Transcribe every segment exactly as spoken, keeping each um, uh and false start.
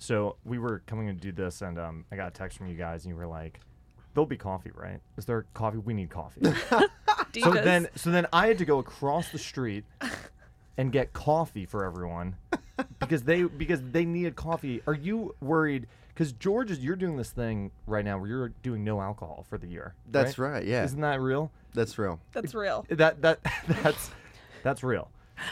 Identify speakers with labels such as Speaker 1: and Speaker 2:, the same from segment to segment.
Speaker 1: So we were coming to do this, and um, I got a text from you guys, and you were like, "There'll be coffee, right? Is there coffee? We need coffee." so then, so then I had to go across the street and get coffee for everyone because they because they needed coffee. Are you worried? Because George, is you're doing this thing right now where you're doing no alcohol for the year.
Speaker 2: That's
Speaker 1: right.
Speaker 2: right. Yeah.
Speaker 1: Isn't that real?
Speaker 2: That's real.
Speaker 3: That's real.
Speaker 1: That that that's that's real.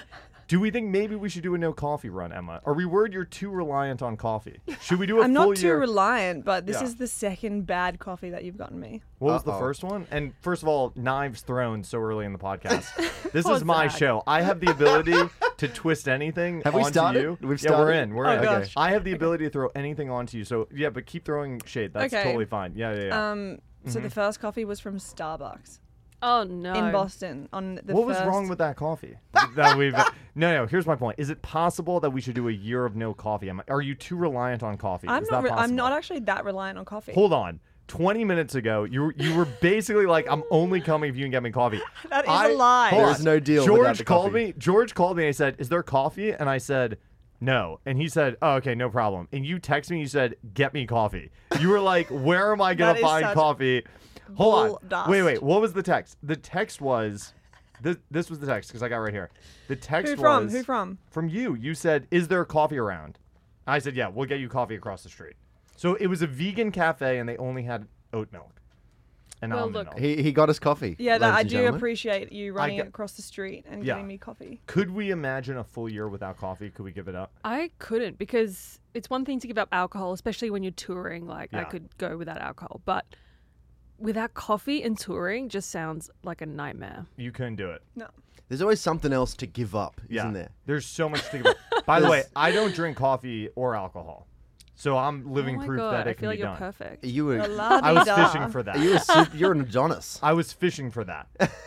Speaker 1: Do we think maybe we should do a no coffee run, Emma? Are we worried you're too reliant on coffee? Should we do a
Speaker 3: I'm
Speaker 1: full
Speaker 3: not too
Speaker 1: year?
Speaker 3: reliant, but this
Speaker 1: Yeah.
Speaker 3: is the second bad coffee that you've gotten me.
Speaker 1: What was the
Speaker 2: Uh-oh.
Speaker 1: first one? And first of all, knives thrown so early in the podcast. This
Speaker 3: Poor
Speaker 1: is my
Speaker 3: Zach.
Speaker 1: show. I have the ability to twist anything
Speaker 2: Have we
Speaker 1: onto
Speaker 2: started?
Speaker 1: you.
Speaker 2: We've
Speaker 1: Yeah, we're
Speaker 2: started?
Speaker 1: in. We're
Speaker 3: Oh,
Speaker 1: in.
Speaker 3: gosh.
Speaker 1: I have the ability to throw anything onto you. So yeah, but keep throwing shade. That's
Speaker 3: Okay.
Speaker 1: totally fine. Yeah, yeah, yeah.
Speaker 3: Um, so the first coffee was from Starbucks
Speaker 4: Oh no.
Speaker 3: in Boston on the
Speaker 1: what was
Speaker 3: first-
Speaker 1: wrong with that coffee? that we've no, no. Here's my point. Is it possible that we should do a year of no coffee? Am I, are you too reliant on coffee?
Speaker 3: I'm
Speaker 1: is
Speaker 3: not.
Speaker 1: that
Speaker 3: Re-
Speaker 1: possible?
Speaker 3: I'm not actually that reliant on coffee.
Speaker 1: Hold on. twenty minutes ago, you were, you were basically like, I'm only coming if you can get me coffee.
Speaker 3: That is
Speaker 1: I-
Speaker 3: a lie.
Speaker 1: hold
Speaker 2: There
Speaker 1: on.
Speaker 2: is no deal
Speaker 1: George
Speaker 2: without the
Speaker 1: called
Speaker 2: coffee.
Speaker 1: me. George called me and he said, "Is there coffee?" And I said, "No." And he said, "Oh, okay, no problem." And you texted me. You said, "Get me coffee." You were like, "Where am I gonna
Speaker 3: That is
Speaker 1: find
Speaker 3: such
Speaker 1: coffee?" Hold
Speaker 3: bull
Speaker 1: on.
Speaker 3: dust.
Speaker 1: Wait, wait. What was the text? The text was, this. This was the text because I got right here. The text
Speaker 3: Who from?
Speaker 1: was
Speaker 3: Who from?
Speaker 1: from you. You said, "Is there coffee around?" I said, "Yeah, we'll get you coffee across the street." So it was a vegan cafe, and they only had oat milk and
Speaker 4: Well,
Speaker 1: almond
Speaker 4: look,
Speaker 1: milk.
Speaker 2: He he got us coffee.
Speaker 3: Yeah, that,
Speaker 2: ladies
Speaker 3: I
Speaker 2: and
Speaker 3: do
Speaker 2: gentlemen.
Speaker 3: appreciate you running
Speaker 1: get-
Speaker 3: across the street and
Speaker 1: Yeah.
Speaker 3: getting me coffee.
Speaker 1: Could we imagine a full year without coffee? Could we give it up?
Speaker 4: I couldn't because it's one thing to give up alcohol, especially when you're touring. Like I
Speaker 1: Yeah.
Speaker 4: could go without alcohol, but without coffee and touring just sounds like a nightmare.
Speaker 1: You couldn't do it.
Speaker 3: No.
Speaker 2: There's always something else to give up,
Speaker 1: Yeah.
Speaker 2: isn't there?
Speaker 1: There's so much to give up. By the way,
Speaker 2: There's-
Speaker 1: I don't drink coffee or alcohol. So I'm living
Speaker 4: oh my
Speaker 1: proof
Speaker 4: God,
Speaker 1: that it
Speaker 4: I
Speaker 1: can
Speaker 4: feel
Speaker 1: be
Speaker 4: like you're
Speaker 1: done.
Speaker 4: perfect.
Speaker 2: You were
Speaker 3: You're
Speaker 1: I was
Speaker 3: la-di-da.
Speaker 1: fishing for that.
Speaker 2: you were su- you're an Adonis.
Speaker 1: I was fishing for that.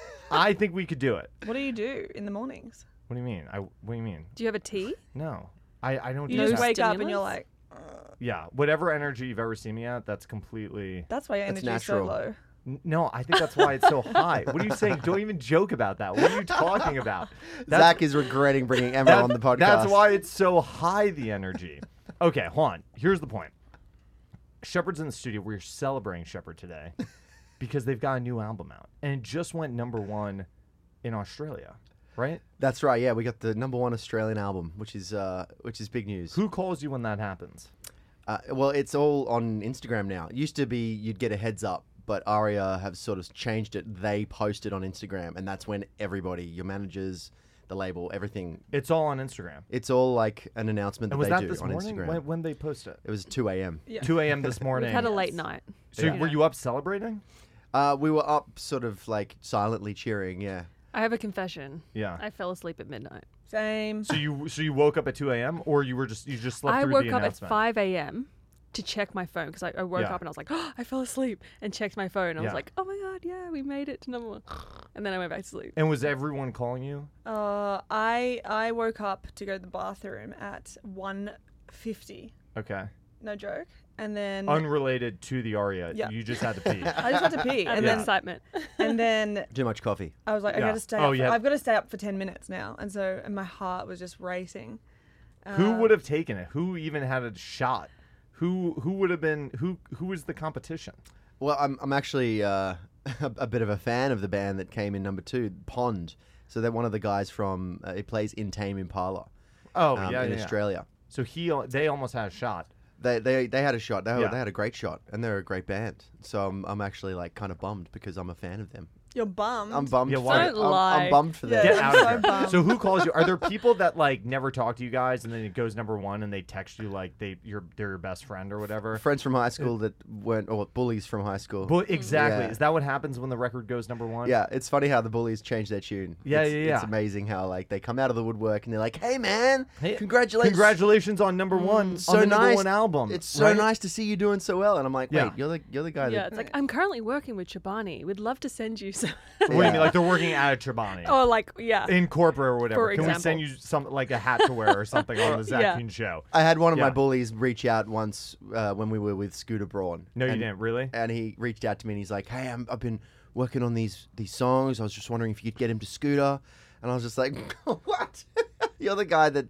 Speaker 1: I think we could do it.
Speaker 3: What do you do in the mornings?
Speaker 1: What do you mean? I what do you mean?
Speaker 4: Do you have a tea?
Speaker 1: No. I, I don't
Speaker 3: You
Speaker 1: do
Speaker 3: just
Speaker 1: that.
Speaker 3: wake up and you're
Speaker 4: stimulus?
Speaker 3: like,
Speaker 1: Yeah, whatever energy you've ever seen me at, that's completely
Speaker 3: that's why your
Speaker 2: That's
Speaker 3: energy is so
Speaker 2: natural.
Speaker 3: low.
Speaker 1: N- No, I think that's why it's so high. What are you saying? Don't even joke about that. What are you talking about? That's-
Speaker 2: Zach is regretting bringing Emma
Speaker 1: That-
Speaker 2: on the podcast.
Speaker 1: That's why it's so high, the energy. Okay, hold on. Here's the point. Shepard's in the studio. We're celebrating Shepard today because they've got a new album out. And it just went number one in Australia, right?
Speaker 2: That's right. Yeah, we got the number one Australian album, which is uh, which is big news.
Speaker 1: Who calls you when that happens?
Speaker 2: Uh, well, it's all on Instagram now. It used to be you'd get a heads up, but Aria have sort of changed it. They post it on Instagram, and that's when everybody, your managers, the label, everything,
Speaker 1: It's all on Instagram.
Speaker 2: it's all like an announcement that
Speaker 1: And was
Speaker 2: they
Speaker 1: that
Speaker 2: do
Speaker 1: this
Speaker 2: on
Speaker 1: morning?
Speaker 2: Instagram.
Speaker 1: When, when they post it?
Speaker 2: It was two a.m.
Speaker 3: Yeah.
Speaker 1: two a.m. this morning.
Speaker 4: We've had a late
Speaker 3: Yes.
Speaker 4: night.
Speaker 1: So
Speaker 4: Yeah.
Speaker 1: were you up celebrating?
Speaker 2: Uh, we were up sort of like silently cheering, yeah.
Speaker 4: I have a confession.
Speaker 1: Yeah.
Speaker 4: I fell asleep at midnight.
Speaker 3: Same.
Speaker 1: So you so you woke up at two a.m. or you were just you just slept
Speaker 4: I
Speaker 1: through
Speaker 4: woke
Speaker 1: the
Speaker 4: up at
Speaker 1: announcement?
Speaker 4: five a.m. to check my phone because I, I woke
Speaker 1: Yeah.
Speaker 4: up and I was like, oh, I fell asleep and checked my phone. I
Speaker 1: Yeah.
Speaker 4: was like, oh my God, yeah, we made it to number one. And then I went back to sleep.
Speaker 1: And was everyone calling you?
Speaker 3: Uh, I I woke up to go to the bathroom at one fifty.
Speaker 1: Okay.
Speaker 3: No joke. And then
Speaker 1: Unrelated to the aria.
Speaker 3: Yeah.
Speaker 1: You just had to pee.
Speaker 3: I just had to pee.
Speaker 4: Out
Speaker 3: And
Speaker 4: of
Speaker 3: then
Speaker 4: excitement.
Speaker 3: and then
Speaker 2: Too much coffee.
Speaker 3: I was like, I
Speaker 1: Yeah.
Speaker 3: gotta stay
Speaker 1: Oh,
Speaker 3: up.
Speaker 1: yeah.
Speaker 3: I've got to stay up for ten minutes now. And so and my heart was just racing.
Speaker 1: Who
Speaker 3: Uh,
Speaker 1: would have taken it? Who even had a shot? Who who would have been who who was the competition?
Speaker 2: Well, I'm I'm actually uh, a, a bit of a fan of the band that came in number two, Pond. So they're one of the guys from. Uh, he plays in Tame Impala.
Speaker 1: Oh
Speaker 2: um,
Speaker 1: yeah,
Speaker 2: in
Speaker 1: yeah, yeah.
Speaker 2: Australia.
Speaker 1: So he al- they almost had a shot.
Speaker 2: They they they had a shot. They,
Speaker 1: Yeah.
Speaker 2: they had a great shot, and they're a great band. So I'm I'm actually like kind of bummed because I'm a fan of them.
Speaker 3: You're bummed.
Speaker 2: I'm bummed.
Speaker 1: Yeah,
Speaker 2: for
Speaker 1: why-
Speaker 2: it.
Speaker 4: Don't
Speaker 2: I'm,
Speaker 4: lie.
Speaker 2: I'm bummed for
Speaker 3: Yeah.
Speaker 2: them.
Speaker 1: Get
Speaker 3: I'm
Speaker 1: out
Speaker 3: so
Speaker 1: of here.
Speaker 3: bummed.
Speaker 1: So who calls you? Are there people that like never talk to you guys and then it goes number one and they text you like they you're they're your best friend or whatever?
Speaker 2: Friends from high school that weren't, or bullies from high school.
Speaker 1: Well, exactly.
Speaker 2: Yeah.
Speaker 1: Is that what happens when the record goes number one?
Speaker 2: Yeah, it's funny how the bullies change their tune.
Speaker 1: Yeah,
Speaker 2: it's,
Speaker 1: yeah, yeah.
Speaker 2: It's amazing how like they come out of the woodwork and they're like, "Hey, man,
Speaker 1: Hey,
Speaker 2: congratulations,
Speaker 1: Congratulations on number one
Speaker 2: Mm, so
Speaker 1: on the number
Speaker 2: nice.
Speaker 1: one album.
Speaker 2: It's so
Speaker 1: right?
Speaker 2: nice to see you doing so well." And I'm like, "Wait,
Speaker 1: Yeah.
Speaker 2: you're the you're the guy
Speaker 4: Yeah,
Speaker 2: that."
Speaker 4: it's like, I'm currently working with Chobani. We'd love to send you some.
Speaker 1: What do you
Speaker 2: Yeah.
Speaker 1: mean? Like they're working at Chobani
Speaker 4: or like, yeah.
Speaker 1: in corporate or whatever.
Speaker 4: For
Speaker 1: Can we
Speaker 4: example.
Speaker 1: send you some like a hat to wear or something on the Zach
Speaker 4: Yeah.
Speaker 1: Kuhn show?
Speaker 2: I had one of
Speaker 1: Yeah.
Speaker 2: my bullies reach out once uh, when we were with Scooter Braun.
Speaker 1: No, you
Speaker 2: and,
Speaker 1: didn't. Really?
Speaker 2: And he reached out to me and he's like, "Hey, I'm, I've been working on these these songs. I was just wondering if you could get him to Scooter." And I was just like, "What? You're the guy that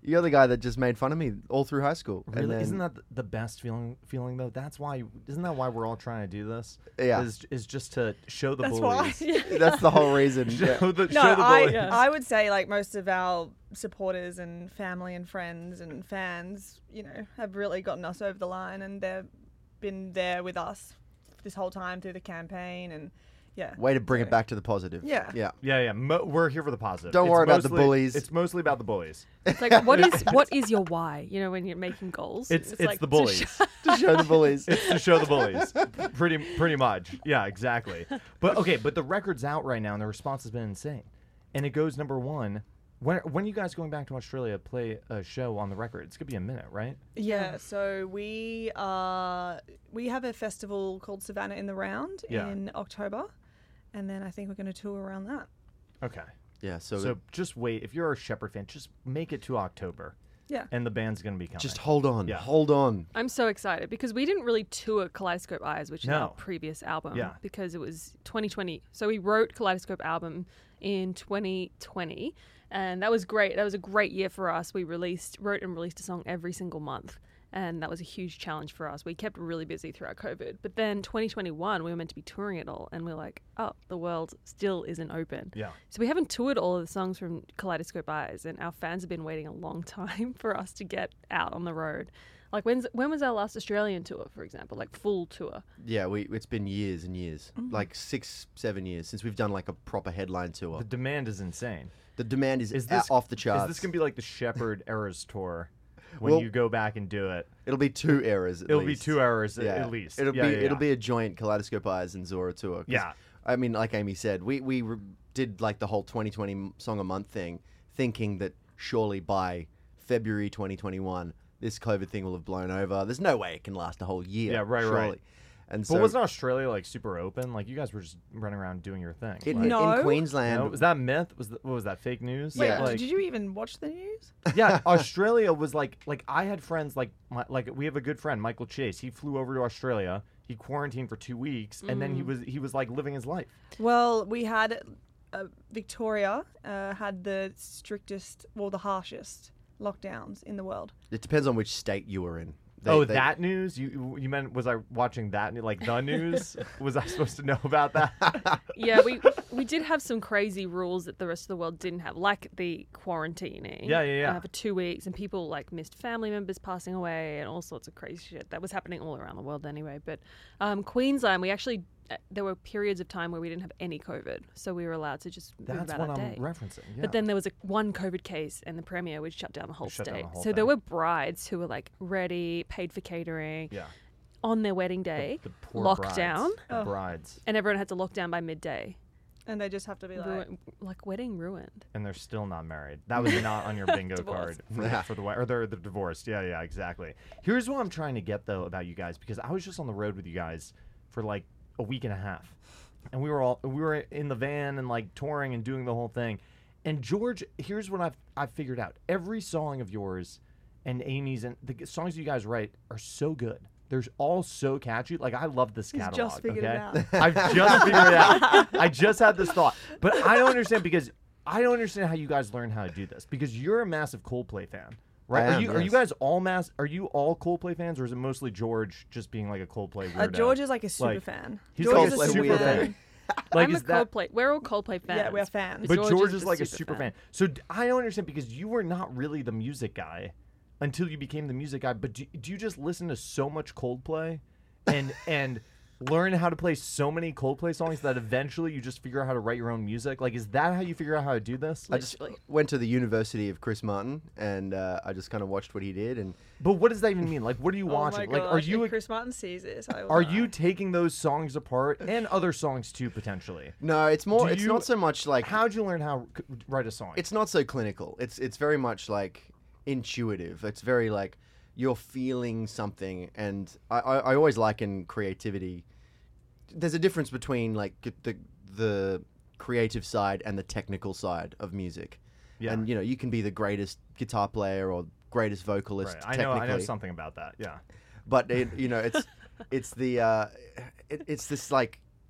Speaker 2: You're the guy that just made fun of me all through high school.
Speaker 1: Really?
Speaker 2: And then,
Speaker 1: Isn't that the best feeling? Feeling though. That's why. Isn't that why we're all trying to do this?
Speaker 2: Yeah.
Speaker 1: Is, is just to show the
Speaker 3: That's
Speaker 1: bullies.
Speaker 3: why.
Speaker 2: that's the whole reason. Yeah.
Speaker 1: Show the,
Speaker 3: No,
Speaker 1: show the
Speaker 3: I,
Speaker 1: bullies.
Speaker 4: Yeah.
Speaker 3: I would say like most of our supporters and family and friends and fans, you know, have really gotten us over the line, and they've been there with us this whole time through the campaign, and yeah.
Speaker 2: Way to bring
Speaker 3: So-
Speaker 2: it back to the positive.
Speaker 3: Yeah.
Speaker 2: Yeah.
Speaker 1: Yeah, yeah. Mo- we're here for the positive.
Speaker 2: Don't
Speaker 1: It's
Speaker 2: worry about the
Speaker 1: mostly-
Speaker 2: bullies.
Speaker 1: It's mostly about the bullies.
Speaker 4: It's like, what is what is your why? You know, when you're making goals,
Speaker 1: It's it's,
Speaker 4: like
Speaker 1: the
Speaker 4: to
Speaker 1: bullies.
Speaker 4: sh-
Speaker 2: To show the bullies.
Speaker 1: It's to show the bullies. pretty pretty much. Yeah, exactly. But okay, but the record's out right now, and the response has been insane, and it goes number one. When when are you guys going back to Australia to play a show on the record? It's gonna be a minute, right?
Speaker 3: Yeah, so we uh we have a festival called Savannah in the Round
Speaker 1: Yeah.
Speaker 3: in October, and then I think we're going to tour around that.
Speaker 1: Okay.
Speaker 2: Yeah. So,
Speaker 1: So just wait. If you're a Shepherd fan, just make it to October,
Speaker 3: Yeah.
Speaker 1: and the band's gonna be coming.
Speaker 2: just hold on.
Speaker 1: Yeah.
Speaker 2: Hold on.
Speaker 4: I'm so excited because we didn't really tour Kaleidoscope Eyes, which is
Speaker 1: No.
Speaker 4: our previous album,
Speaker 1: Yeah.
Speaker 4: because it was twenty twenty. So we wrote Kaleidoscope album in twenty twenty, and that was great. That was a great year for us. We released, wrote and released a song every single month, and that was a huge challenge for us. We kept really busy throughout COVID. But then twenty twenty-one, we were meant to be touring it all, and we're like, oh, the world still isn't open.
Speaker 1: Yeah.
Speaker 4: So we haven't toured all of the songs from Kaleidoscope Eyes, and our fans have been waiting a long time for us to get out on the road. Like, when's, when was our last Australian tour, for example? Like, full tour?
Speaker 2: Yeah. We. It's been years and years,
Speaker 3: Mm.
Speaker 2: like six, seven years since we've done like a proper headline tour.
Speaker 1: The demand is insane.
Speaker 2: The demand is,
Speaker 1: Is
Speaker 2: a-
Speaker 1: this
Speaker 2: off the charts.
Speaker 1: Is this gonna be like the Shepherd Eras tour? When
Speaker 2: Well-
Speaker 1: you go back and do it,
Speaker 2: It'll be two eras. At
Speaker 1: it'll
Speaker 2: least.
Speaker 1: be two hours at-
Speaker 2: Yeah.
Speaker 1: at least.
Speaker 2: It'll
Speaker 1: Yeah,
Speaker 2: be
Speaker 1: yeah,
Speaker 2: it'll
Speaker 1: yeah.
Speaker 2: be a joint Kaleidoscope Eyes and Zora tour. 'cause,
Speaker 1: Yeah.
Speaker 2: I mean, like Amy said, we we re- did like the whole twenty twenty m- song a month thing, thinking that surely by February twenty twenty-one this COVID thing will have blown over. There's no way it can last a whole year.
Speaker 1: Yeah, right,
Speaker 2: surely.
Speaker 1: right.
Speaker 2: And
Speaker 1: But
Speaker 2: so
Speaker 1: wasn't Australia like super open? Like you guys were just running around doing your thing.
Speaker 2: in,
Speaker 1: like,
Speaker 3: No.
Speaker 2: in Queensland,
Speaker 1: no, was that myth? Was that, what was that fake news?
Speaker 3: Wait,
Speaker 2: Yeah.
Speaker 1: Like,
Speaker 3: did you even watch the news?
Speaker 1: yeah, Australia was like like I had friends like my, like we have a good friend Michael Chase. He flew over to Australia. He quarantined for two weeks, and then he was he was like living his life.
Speaker 3: Well, we had uh, Victoria uh, had the strictest, well, the harshest lockdowns in the world.
Speaker 2: it depends on which state you were in. They-
Speaker 1: oh,
Speaker 2: they-
Speaker 1: that news? You you meant was I watching that like the news? Was I supposed to know about that?
Speaker 4: Yeah, we we did have some crazy rules that the rest of the world didn't have, like the quarantining.
Speaker 1: Yeah, yeah, yeah.
Speaker 4: Uh, for two weeks, and people like missed family members passing away, and all sorts of crazy shit that was happening all around the world anyway. But um, Queensland, we actually uh, there were periods of time where we didn't have any COVID, so we were allowed to just move
Speaker 1: That's
Speaker 4: about
Speaker 1: what
Speaker 4: our
Speaker 1: I'm
Speaker 4: day.
Speaker 1: referencing. Yeah.
Speaker 4: But then there was a one COVID case, and the premier would shut down the whole
Speaker 1: Shut down
Speaker 4: state.
Speaker 1: the whole
Speaker 4: so
Speaker 1: thing.
Speaker 4: there were brides who were like ready, paid for catering,
Speaker 1: yeah,
Speaker 4: on their wedding day,
Speaker 1: the poor
Speaker 4: lockdown,
Speaker 1: brides, the
Speaker 3: Oh.
Speaker 1: brides,
Speaker 4: and everyone had to lock down by midday.
Speaker 3: And they just have to be like,
Speaker 4: Ruin, like wedding ruined.
Speaker 1: and they're still not married. That was not on your bingo card
Speaker 4: Divorced.
Speaker 1: for,
Speaker 2: Yeah.
Speaker 1: for the wed- or they're, they're divorced. Yeah, yeah, exactly. Here's what I'm trying to get though about you guys because I was just on the road with you guys for like a week and a half, and we were all we were in the van and like touring and doing the whole thing. And George, here's what I've I've figured out: every song of yours and Amy's and the songs you guys write are so good. They're all so catchy. Like I love this
Speaker 3: He's
Speaker 1: catalog.
Speaker 3: just figured it
Speaker 1: okay?
Speaker 3: out.
Speaker 1: I've just figured it out. I just had this thought, but I don't understand because I don't understand how you guys learn how to do this because you're a massive Coldplay fan, right?
Speaker 2: I
Speaker 1: are
Speaker 2: am,
Speaker 1: you are you
Speaker 2: yes.
Speaker 1: guys all mass? Are you all Coldplay fans, or is it mostly George just being like a Coldplay weirdo?
Speaker 3: uh, George is like a super
Speaker 1: Like,
Speaker 3: fan.
Speaker 1: he's
Speaker 3: George
Speaker 1: like
Speaker 3: is
Speaker 1: a
Speaker 3: a
Speaker 1: super
Speaker 3: super
Speaker 1: fan.
Speaker 3: fan.
Speaker 1: Like
Speaker 4: I'm
Speaker 1: is
Speaker 4: a
Speaker 1: that?
Speaker 4: Coldplay. We're all Coldplay fans.
Speaker 3: Yeah, we're fans.
Speaker 1: But
Speaker 4: George
Speaker 1: George,
Speaker 4: is
Speaker 1: is
Speaker 4: the
Speaker 1: like a
Speaker 4: super
Speaker 1: super
Speaker 4: fan.
Speaker 1: fan. So d- I don't understand because you were not really the music guy until you became the music guy. But do, do you just listen to so much Coldplay and and learn how to play so many Coldplay songs that eventually you just figure out how to write your own music? Like, is that how you figure out how to do this?
Speaker 2: I just
Speaker 4: Literally.
Speaker 2: went to the University of Chris Martin, and uh, I just kind of watched what he did, and
Speaker 1: But what does that even mean? Like, what are you
Speaker 3: Oh
Speaker 1: watching?
Speaker 3: my
Speaker 1: Like, are
Speaker 3: gosh,
Speaker 1: you
Speaker 3: if Chris Martin sees this, I will
Speaker 1: are
Speaker 3: die.
Speaker 1: you taking those songs apart and other songs too potentially?
Speaker 2: no, it's more.
Speaker 1: Do
Speaker 2: It's
Speaker 1: you-
Speaker 2: not so much like
Speaker 1: How'd you learn how to write a song?
Speaker 2: it's not so clinical. It's it's very much like intuitive. It's very like you're feeling something, and I, I, I always liken creativity. There's a difference between like the the creative side and the technical side of music.
Speaker 1: Yeah.
Speaker 2: And you know, you can be the greatest guitar player or greatest vocalist
Speaker 1: right. I know.
Speaker 2: technically,
Speaker 1: I know something about that. Yeah.
Speaker 2: but it, you know, it's it's the uh, it, it's this like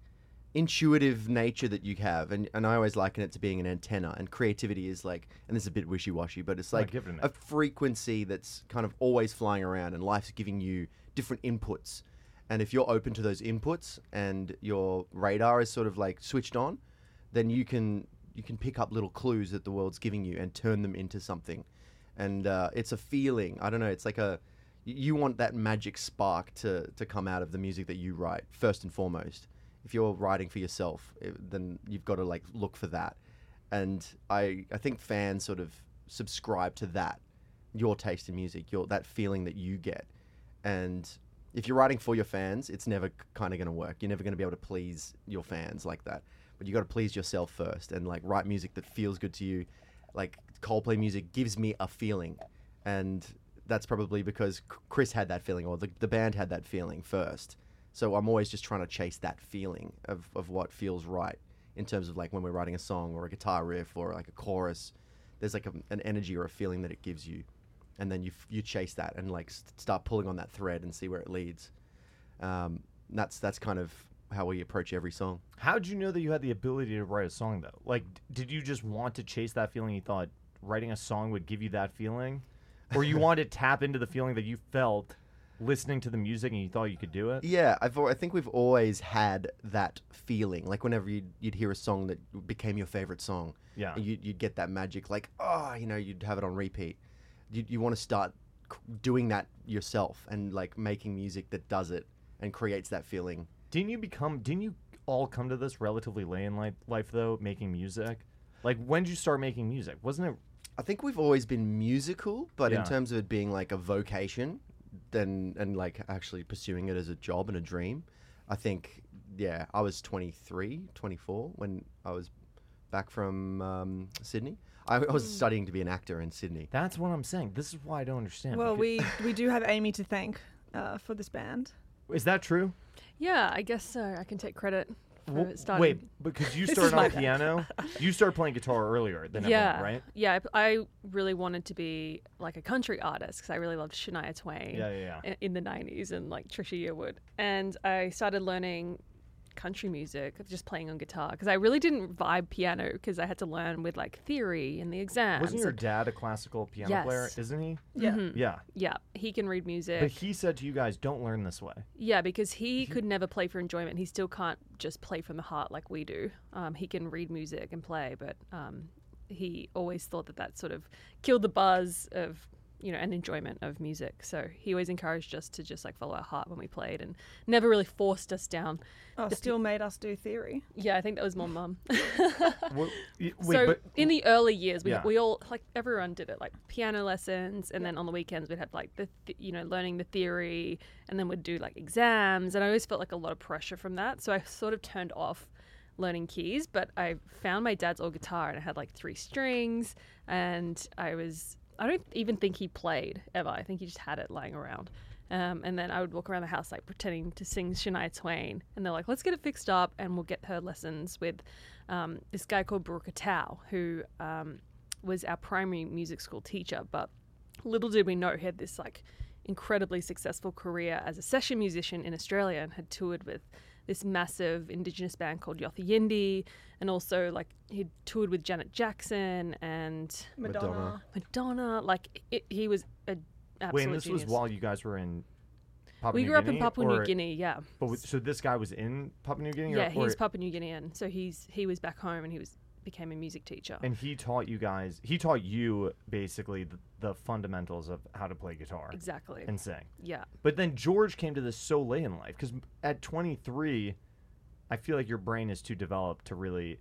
Speaker 2: intuitive nature that you have, and, and I always liken it to being an antenna, and creativity is like, and this is a bit wishy-washy, but it's
Speaker 1: No,
Speaker 2: like
Speaker 1: give it a
Speaker 2: a
Speaker 1: minute.
Speaker 2: frequency that's kind of always flying around, and life's giving you different inputs. And if you're open to those inputs and your radar is sort of like switched on, then you can you can pick up little clues that the world's giving you and turn them into something. And uh, it's a feeling. I don't know. It's like a you want that magic spark to to come out of the music that you write first and foremost. If you're writing for yourself, it, then you've got to like look for that. And I I think fans sort of subscribe to that, your taste in music, your that feeling that you get. And if you're writing for your fans, it's never kind of going to work. You're never going to be able to please your fans like that. But you got to please yourself first and like write music that feels good to you. Like Coldplay music gives me a feeling, and that's probably because Chris had that feeling, or the the band had that feeling first. So I'm always just trying to chase that feeling of, of what feels right in terms of like when we're writing a song or a guitar riff or like a chorus. There's like a, an energy or a feeling that it gives you, and then you f- you chase that and like st- start pulling on that thread and see where it leads. Um, that's that's kind of how we approach every song.
Speaker 1: How'd you know that you had the ability to write a song, though? Like, d- did you just want to chase that feeling? You thought writing a song would give you that feeling? Or you wanted to tap into the feeling that you felt listening to the music and you thought you could do it?
Speaker 2: Yeah, I've, al- I think we've always had that feeling. Like whenever you'd, you'd hear a song that became your favorite song,
Speaker 1: Yeah.
Speaker 2: and you'd, you'd get that magic, like, oh, you know, you'd have it on repeat. You, you want to start c- doing that yourself and like making music that does it and creates that feeling.
Speaker 1: Didn't you become, didn't you all come to this relatively late in li- life, though, making music? Like, when did you start making music? Wasn't it?
Speaker 2: I think we've always been musical, but
Speaker 1: Yeah.
Speaker 2: in terms of it being like a vocation, then and like actually pursuing it as a job and a dream, I think, yeah, I was twenty-three, twenty-four when I was back from um, Sydney. I, I was studying to be an actor in Sydney.
Speaker 1: That's what I'm saying. This is why I don't understand.
Speaker 3: Well,
Speaker 1: because-
Speaker 3: we we do have Amy to thank uh, for this band.
Speaker 1: Is that true?
Speaker 4: Yeah, I guess so. I can take credit for
Speaker 1: Well,
Speaker 4: it starting.
Speaker 1: wait, because you
Speaker 3: This
Speaker 1: started
Speaker 3: is my
Speaker 1: on
Speaker 3: bad.
Speaker 1: piano. You started playing guitar earlier than
Speaker 4: yeah,
Speaker 1: everyone, right?
Speaker 4: yeah. I I really wanted to be like a country artist because I really loved Shania Twain.
Speaker 1: Yeah, yeah, yeah.
Speaker 4: i- In the nineties and like Trisha Yearwood, and I started learning country music just playing on guitar because I really didn't vibe piano because I had to learn with like theory and the exams.
Speaker 1: Wasn't your
Speaker 4: and-
Speaker 1: dad a classical piano
Speaker 4: Yes.
Speaker 1: player? Isn't he?
Speaker 3: Yeah.
Speaker 4: Mhm.
Speaker 1: Yeah.
Speaker 4: Yeah, he can read music.
Speaker 1: But he said to you guys, don't learn this way.
Speaker 4: Yeah, because he could never play for enjoyment. He still can't just play from the heart like we do. Um, he can read music and play, but um, he always thought that that sort of killed the buzz of, you know, and enjoyment of music. So he always encouraged us to just like follow our heart when we played and never really forced us down.
Speaker 3: Oh, still made us do theory.
Speaker 4: Yeah, I think that was more mum.
Speaker 1: Well, y- wait,
Speaker 4: so
Speaker 1: but
Speaker 4: in the early years, we,
Speaker 1: Yeah.
Speaker 4: we all, like everyone did it, like piano lessons. And then on the weekends, we'd have like the, th- you know, learning the theory, and then we'd do like exams. And I always felt like a lot of pressure from that. So I sort of turned off learning keys, but I found my dad's old guitar and it had like three strings. And I was, I don't even think he played ever. I think he just had it lying around. Um, and then I would walk around the house like pretending to sing Shania Twain. And they're like, let's get it fixed up and we'll get her lessons with um, this guy called Baruch Tao, who um, was our primary music school teacher. But little did we know he had this like incredibly successful career as a session musician in Australia and had toured with this massive Indigenous band called Yothu Yindi, and also like he'd toured with Janet Jackson and
Speaker 3: Madonna.
Speaker 2: Madonna.
Speaker 4: Madonna. Like it, he was a absolute
Speaker 1: wait, and this
Speaker 4: genius.
Speaker 1: was while you guys were in Papua
Speaker 4: we
Speaker 1: New
Speaker 4: grew up
Speaker 1: Guinea,
Speaker 4: in Papua
Speaker 1: or-
Speaker 4: New Guinea, yeah.
Speaker 1: But w- so this guy was in Papua New Guinea?
Speaker 4: Yeah,
Speaker 1: or,
Speaker 4: he's
Speaker 1: or-
Speaker 4: Papua New Guinean, so he's he was back home and he was became a music teacher.
Speaker 1: And he taught you guys, he taught you basically the, the fundamentals of how to play guitar
Speaker 4: Exactly.
Speaker 1: and sing.
Speaker 4: Yeah.
Speaker 1: But then George came to this so late in life because at twenty-three, I feel like your brain is too developed to really,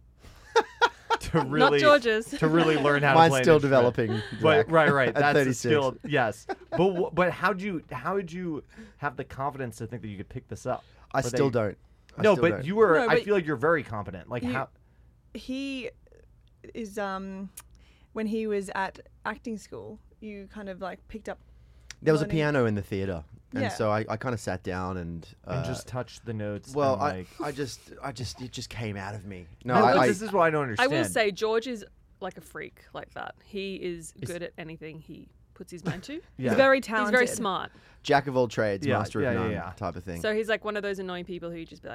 Speaker 1: to really,
Speaker 4: Not George's.
Speaker 1: to really learn how to
Speaker 2: Mine's
Speaker 1: play an
Speaker 2: still
Speaker 1: instrument.
Speaker 2: developing.
Speaker 1: But
Speaker 2: Jack,
Speaker 1: right, right,
Speaker 2: at
Speaker 1: that's a
Speaker 2: thirty-six.
Speaker 1: skill. Yes, but wh- but how'd you how'd you have the confidence to think that you could pick this up?
Speaker 2: I
Speaker 1: Or that
Speaker 2: still
Speaker 1: you-
Speaker 2: don't. I
Speaker 1: no,
Speaker 2: still
Speaker 1: but
Speaker 2: don't.
Speaker 1: you were.
Speaker 3: No,
Speaker 1: I
Speaker 3: but
Speaker 1: feel like you're very competent. Like
Speaker 3: you-
Speaker 1: how?
Speaker 3: He is um when he was at acting school, you kind of like picked up
Speaker 2: There was a
Speaker 3: learning-
Speaker 2: piano in the theater, and
Speaker 3: Yeah.
Speaker 2: so I, I kind of sat down and uh,
Speaker 1: And just touch the notes.
Speaker 2: well,
Speaker 1: and,
Speaker 2: I,
Speaker 1: like,
Speaker 2: I just I just it just came out of me. No,
Speaker 1: I,
Speaker 2: I, I,
Speaker 1: this is what I don't
Speaker 4: I
Speaker 1: understand.
Speaker 4: will say George is like a freak like that. He is good at anything he puts his mind to.
Speaker 1: Yeah.
Speaker 3: He's very
Speaker 4: He's
Speaker 3: talented.
Speaker 4: very smart.
Speaker 2: Jack of all trades,
Speaker 1: Yeah,
Speaker 2: master
Speaker 1: yeah,
Speaker 2: of
Speaker 1: yeah,
Speaker 2: none
Speaker 1: yeah.
Speaker 2: type of thing.
Speaker 4: So he's like one of those annoying people who you just be like,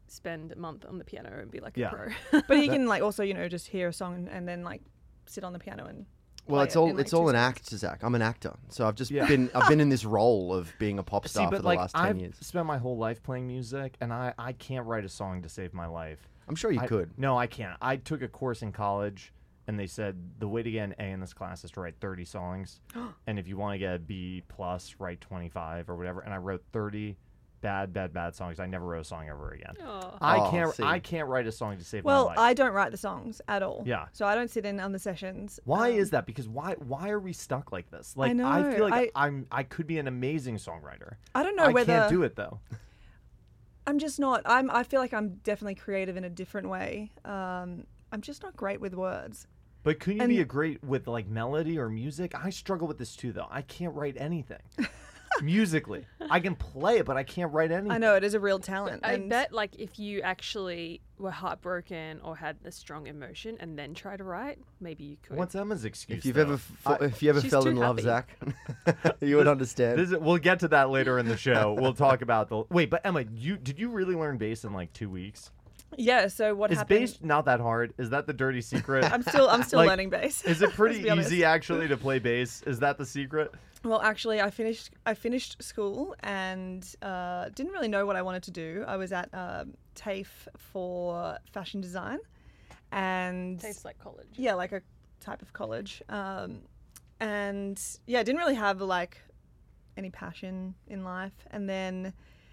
Speaker 4: spend a month on the piano and be like
Speaker 1: Yeah.
Speaker 4: a pro.
Speaker 3: But you can like also, you know, just hear a song and, and then like sit on the piano and
Speaker 2: Well,
Speaker 3: play
Speaker 2: it's
Speaker 3: it
Speaker 2: all
Speaker 3: in, like,
Speaker 2: it's all
Speaker 3: two
Speaker 2: an
Speaker 3: seconds.
Speaker 2: act, Zach. I'm an actor, so I've just
Speaker 1: Yeah.
Speaker 2: been I've been in this role of being a pop
Speaker 1: See,
Speaker 2: star for
Speaker 1: but
Speaker 2: the
Speaker 1: like
Speaker 2: last ten
Speaker 1: I've
Speaker 2: years.
Speaker 1: spent my whole life playing music, and I I can't write a song to save my life.
Speaker 2: I'm sure you
Speaker 1: I-
Speaker 2: could.
Speaker 1: No, I can't. I took a course in college, and they said the way to get an A in this class is to write thirty songs, and if you want to get a B plus, write twenty-five or whatever. And I wrote thirty bad, bad, bad songs. I never wrote a song ever again.
Speaker 4: Aw.
Speaker 1: I
Speaker 2: Oh,
Speaker 1: can't.
Speaker 2: see.
Speaker 1: I can't write a song to save
Speaker 3: Well,
Speaker 1: my life.
Speaker 3: I don't write the songs at all.
Speaker 1: Yeah.
Speaker 3: So I don't sit in on the sessions.
Speaker 1: Why
Speaker 3: Um,
Speaker 1: is that? Because why? Why are we stuck like this? Like
Speaker 3: know,
Speaker 1: feel like
Speaker 3: I-
Speaker 1: I'm. I could be an amazing songwriter.
Speaker 3: I don't know
Speaker 1: I
Speaker 3: whether
Speaker 1: can't do it though.
Speaker 3: I'm just not. I'm. I feel like I'm definitely creative in a different way. Um, I'm just not great with words.
Speaker 1: But couldn't you be
Speaker 3: And-
Speaker 1: a great with like melody or music? I struggle with this too, though. I can't write anything musically. I can play it, but I can't write anything.
Speaker 3: I know it is a real talent.
Speaker 4: I
Speaker 3: and
Speaker 4: bet like if you actually were heartbroken or had a strong emotion and then try to write, maybe you could.
Speaker 1: What's Emma's excuse?
Speaker 2: If you've
Speaker 1: though?
Speaker 2: ever f- if you ever
Speaker 4: She's
Speaker 2: fell
Speaker 4: too
Speaker 2: in love,
Speaker 4: happy.
Speaker 2: Zach, you would understand.
Speaker 1: This is, we'll get to that later in the show. We'll talk about the wait. But Emma, you did you really learn bass in like two weeks?
Speaker 3: Yeah. So what
Speaker 1: Is
Speaker 3: happened?
Speaker 1: bass not that hard? Is that the dirty secret?
Speaker 3: I'm still. I'm still
Speaker 1: Like,
Speaker 3: learning bass.
Speaker 1: Is it pretty
Speaker 3: Let's be honest.
Speaker 1: easy actually to play bass? Is that the secret?
Speaker 3: Well, actually, I finished. I finished school and uh, didn't really know what I wanted to do. I was at um, TAFE for fashion design, and
Speaker 4: Tastes like college.
Speaker 3: yeah, like a type of college. Um, and yeah, didn't really have like any passion in life. And then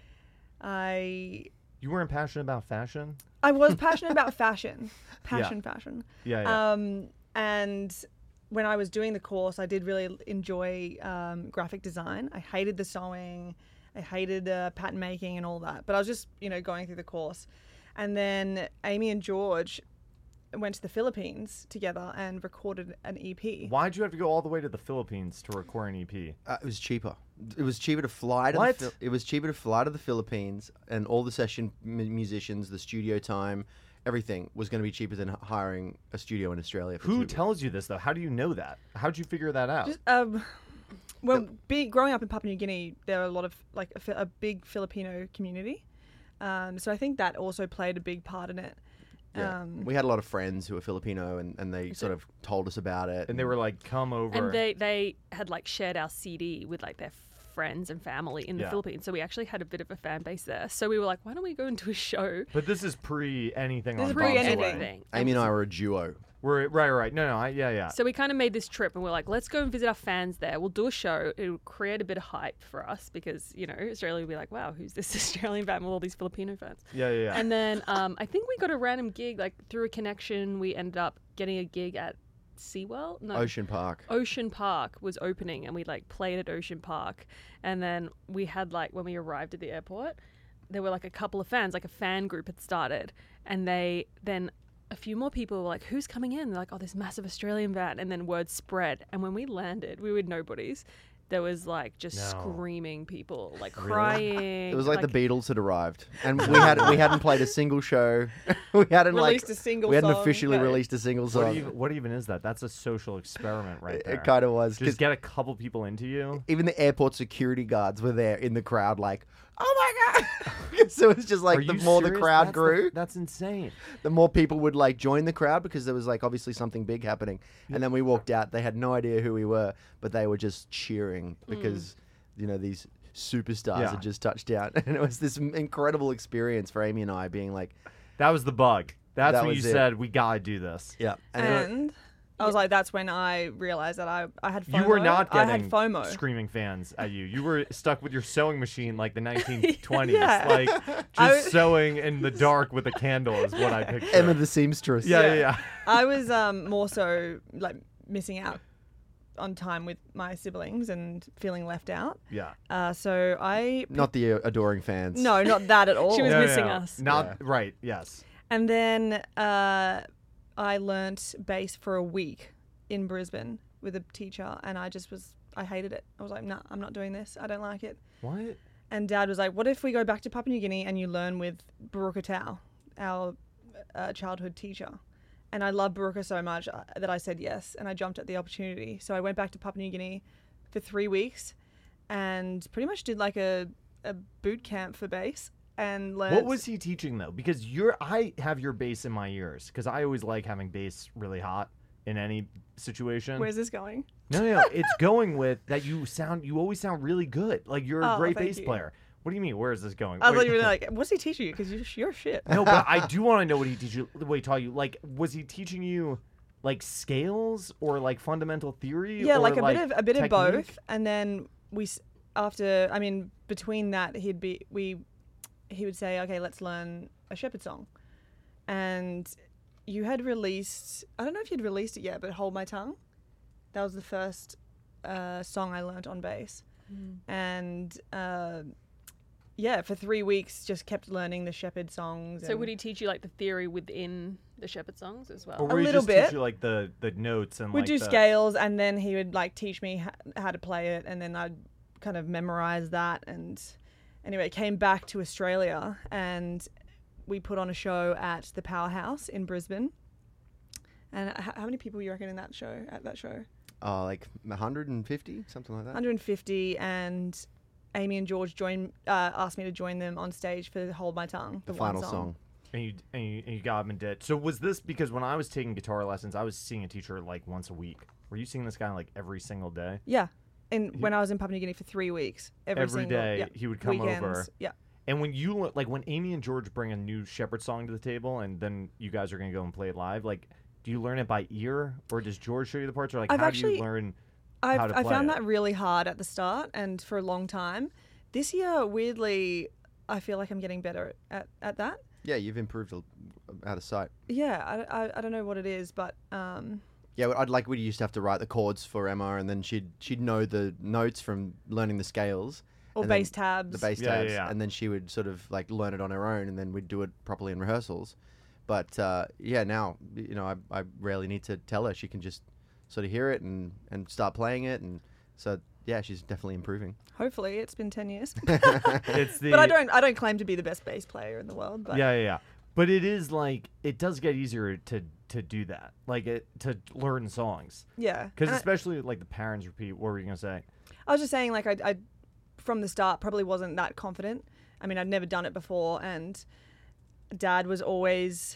Speaker 3: I
Speaker 1: You weren't passionate about fashion?
Speaker 3: I was passionate about fashion, passion, fashion.
Speaker 1: Yeah, yeah.
Speaker 3: Um, and when I was doing the course, I did really enjoy um, graphic design. I hated the sewing, I hated uh, pattern making and all that. But I was just, you know, going through the course. And then Amy and George went to the Philippines together and recorded an E P.
Speaker 1: Why'd you have to go all the way to the Philippines to record an E P?
Speaker 2: Uh, it was cheaper. It was cheaper to fly to
Speaker 1: What?
Speaker 2: the Phil- it was cheaper to fly to the Philippines, and all the session m- musicians, the studio time, everything was going to be cheaper than h- hiring a studio in Australia. For
Speaker 1: Who
Speaker 2: two
Speaker 1: tells you this though? How do you know that? How'd you figure that out?
Speaker 3: Just, um, well, be, growing up in Papua New Guinea, there are a lot of like a, Fi- a big Filipino community. Um, so I think that also played a big part in it.
Speaker 2: Yeah.
Speaker 3: Um,
Speaker 2: We had a lot of friends who were Filipino, and, and they sort of told us about it.
Speaker 1: and they were like, "Come over."
Speaker 4: And they they had like shared our C D with like their friends and family in the
Speaker 1: Yeah.
Speaker 4: Philippines. So we actually had a bit of a fan base there. So we were like, why don't we go into a show?
Speaker 1: But this is pre anything
Speaker 3: This
Speaker 1: on
Speaker 3: is
Speaker 1: Bob's
Speaker 3: pre-anything.
Speaker 1: Way.
Speaker 4: Anything.
Speaker 2: Amy and I were a duo.
Speaker 1: We're right, right. No, no. I, yeah, yeah.
Speaker 4: So we kind of made this trip and we're like, let's go and visit our fans there. We'll do a show. It'll create a bit of hype for us because, you know, Australia will be like, wow, who's this Australian band with all these Filipino fans?
Speaker 1: yeah, yeah, yeah.
Speaker 4: And then um, I think we got a random gig, like through a connection, we ended up getting a gig at SeaWorld? No.
Speaker 2: Ocean Park.
Speaker 4: Ocean Park was opening and we like played at Ocean Park. And then we had like, when we arrived at the airport, there were like a couple of fans, like a fan group had started. And they then, a few more people were like, who's coming in? They're like, oh, this massive Australian band. And then word spread. And when we landed, we were nobodies. There was like just
Speaker 1: No.
Speaker 4: screaming people, like
Speaker 1: Really?
Speaker 4: crying.
Speaker 2: It was like, the Beatles had arrived, and we had we hadn't played a single show. we hadn't
Speaker 3: Released
Speaker 2: like
Speaker 3: a single
Speaker 2: we hadn't
Speaker 3: song,
Speaker 2: officially
Speaker 3: no.
Speaker 2: released a single song.
Speaker 1: What even, what even is that? That's a social experiment right
Speaker 2: It-
Speaker 1: there.
Speaker 2: it kind of was. 'cause
Speaker 1: Just get a couple people into you.
Speaker 2: even the airport security guards were there in the crowd, like, "Oh my god!" So it was just like
Speaker 1: Are
Speaker 2: the
Speaker 1: you
Speaker 2: more the
Speaker 1: serious?
Speaker 2: crowd
Speaker 1: That's
Speaker 2: grew,
Speaker 1: that's insane.
Speaker 2: the more people would like join the crowd because there was like obviously something big happening. And then we walked out. They had no idea who we were, but they were just cheering because you know these superstars
Speaker 1: Yeah.
Speaker 2: had just touched down, and it was this m- incredible experience for Amy and I being like,
Speaker 1: That was the bug. That's
Speaker 2: That
Speaker 1: when you
Speaker 2: was it.
Speaker 1: said we gotta do this.
Speaker 2: "Yeah." And, it-
Speaker 3: and I was like, that's when I realized that I, I had FOMO.
Speaker 1: You were not
Speaker 3: I
Speaker 1: getting
Speaker 3: had FOMO.
Speaker 1: screaming fans at you. You were stuck with your sewing machine like the nineteen twenties,
Speaker 3: Yeah.
Speaker 1: like just
Speaker 3: I was-
Speaker 1: sewing in the dark with a candle is what I picture.
Speaker 2: Emma the seamstress.
Speaker 1: yeah, yeah,
Speaker 3: Yeah.
Speaker 1: yeah.
Speaker 3: I was um, more so like missing out on time with my siblings and feeling left out.
Speaker 1: Yeah.
Speaker 3: Uh, so I
Speaker 2: Not the uh, adoring fans.
Speaker 3: no, not that at all.
Speaker 4: She was
Speaker 1: No, no,
Speaker 4: missing
Speaker 1: no.
Speaker 4: us.
Speaker 1: Not
Speaker 2: Yeah.
Speaker 1: right. Yes.
Speaker 3: And then uh, I learnt bass for a week in Brisbane with a teacher, and I just was I hated it. I was like, nah, I'm not doing this. I don't like it.
Speaker 1: What?
Speaker 3: And Dad was like, what if we go back to Papua New Guinea and you learn with Baruka Tau, our uh, childhood teacher? And I love Baruka so much uh, that I said yes, and I jumped at the opportunity. So I went back to Papua New Guinea for three weeks and pretty much did like a, a boot camp for bass. and learned.
Speaker 1: What was he teaching though? Because you're, I have your bass in my ears because I always like having bass really hot in any situation.
Speaker 3: Where's this going?
Speaker 1: No, no, no. It's going with that you sound. You always sound really good. Like you're a
Speaker 3: Oh,
Speaker 1: great
Speaker 3: thank
Speaker 1: bass
Speaker 3: you.
Speaker 1: player. What do you mean? Where is this going?
Speaker 3: I
Speaker 1: Wait.
Speaker 3: thought you were like, what's he teaching you? Because you're, you're shit.
Speaker 1: No, but I do want to know what he teach you. What he taught you. Like, was he teaching you like scales or like fundamental theory?
Speaker 3: Yeah,
Speaker 1: or,
Speaker 3: like a
Speaker 1: like
Speaker 3: bit of a bit
Speaker 1: technique?
Speaker 3: of both, and then we s- after I mean between that he'd be we he would say, okay, let's learn a shepherd song, and you had released I don't know if you'd released it yet, but Hold My Tongue, that was the first uh, song I learnt on bass,
Speaker 4: Mm.
Speaker 3: and uh, yeah, for three weeks just kept learning the shepherd songs.
Speaker 4: So
Speaker 3: and
Speaker 4: would he teach you like the theory within the shepherd songs as well?
Speaker 1: Or
Speaker 3: A
Speaker 1: would he
Speaker 3: little
Speaker 1: just
Speaker 3: bit.
Speaker 1: teach you like the the notes and
Speaker 3: We'd
Speaker 1: like
Speaker 3: do
Speaker 1: the,
Speaker 3: scales, and then he would like teach me ha- how to play it, and then I'd kind of memorize that. And anyway, came back to Australia, and we put on a show at the Powerhouse in Brisbane. And h- how many people you reckon in that show? At that show,
Speaker 2: Oh, like one hundred fifty, something like that.
Speaker 3: one hundred fifty, and Amy and George joined, uh, asked me to join them on stage for "Hold My Tongue,"
Speaker 2: The
Speaker 3: the, one
Speaker 2: final
Speaker 3: song.
Speaker 2: song.
Speaker 1: And you, and you and you got him and did. So was this because when I was taking guitar lessons, I was seeing a teacher like once a week. Were you seeing this guy like every single day?
Speaker 3: Yeah, and
Speaker 1: He-
Speaker 3: when I was in Papua New Guinea for three weeks, every,
Speaker 1: Every
Speaker 3: single,
Speaker 1: day
Speaker 3: yeah,
Speaker 1: he would come
Speaker 3: weekends,
Speaker 1: over.
Speaker 3: Yeah.
Speaker 1: And when you le- like when Amy and George bring a new shepherd song to the table, and then you guys are gonna go and play it live, like, do you learn it by ear, or does George show you the parts, or like
Speaker 3: I've
Speaker 1: how do
Speaker 3: actually-
Speaker 1: you learn?
Speaker 3: I've,
Speaker 1: how to
Speaker 3: I
Speaker 1: play
Speaker 3: found
Speaker 1: it.
Speaker 3: that really hard at the start and for a long time. This year, weirdly, I feel like I'm getting better at, at that.
Speaker 2: Yeah, you've improved a- out of sight.
Speaker 3: Yeah, I, I, I don't know what it is, but um,
Speaker 2: Yeah, I'd like we used to have to write the chords for Emma, and then she'd she'd know the notes from learning the scales,
Speaker 3: or
Speaker 2: And then
Speaker 3: bass tabs.
Speaker 2: the bass
Speaker 1: Yeah, yeah,
Speaker 2: tabs,
Speaker 1: yeah.
Speaker 2: and then she would sort of like learn it on her own, and then we'd do it properly in rehearsals. But uh, yeah, now you know I, I rarely need to tell her; she can just sort of hear it and, and start playing it, and so yeah, she's definitely improving.
Speaker 3: Hopefully, it's been ten years.
Speaker 1: It's the
Speaker 3: but I don't I don't claim to be the best bass player in the world. But
Speaker 1: yeah, yeah, yeah. But it is like it does get easier to to do that, like it to learn songs,
Speaker 3: yeah.
Speaker 1: because
Speaker 3: And I-
Speaker 1: especially like the parents repeat. What were you gonna say?
Speaker 3: I was just saying, like, I, I, from the start, probably wasn't that confident. I mean, I'd never done it before, and Dad was always,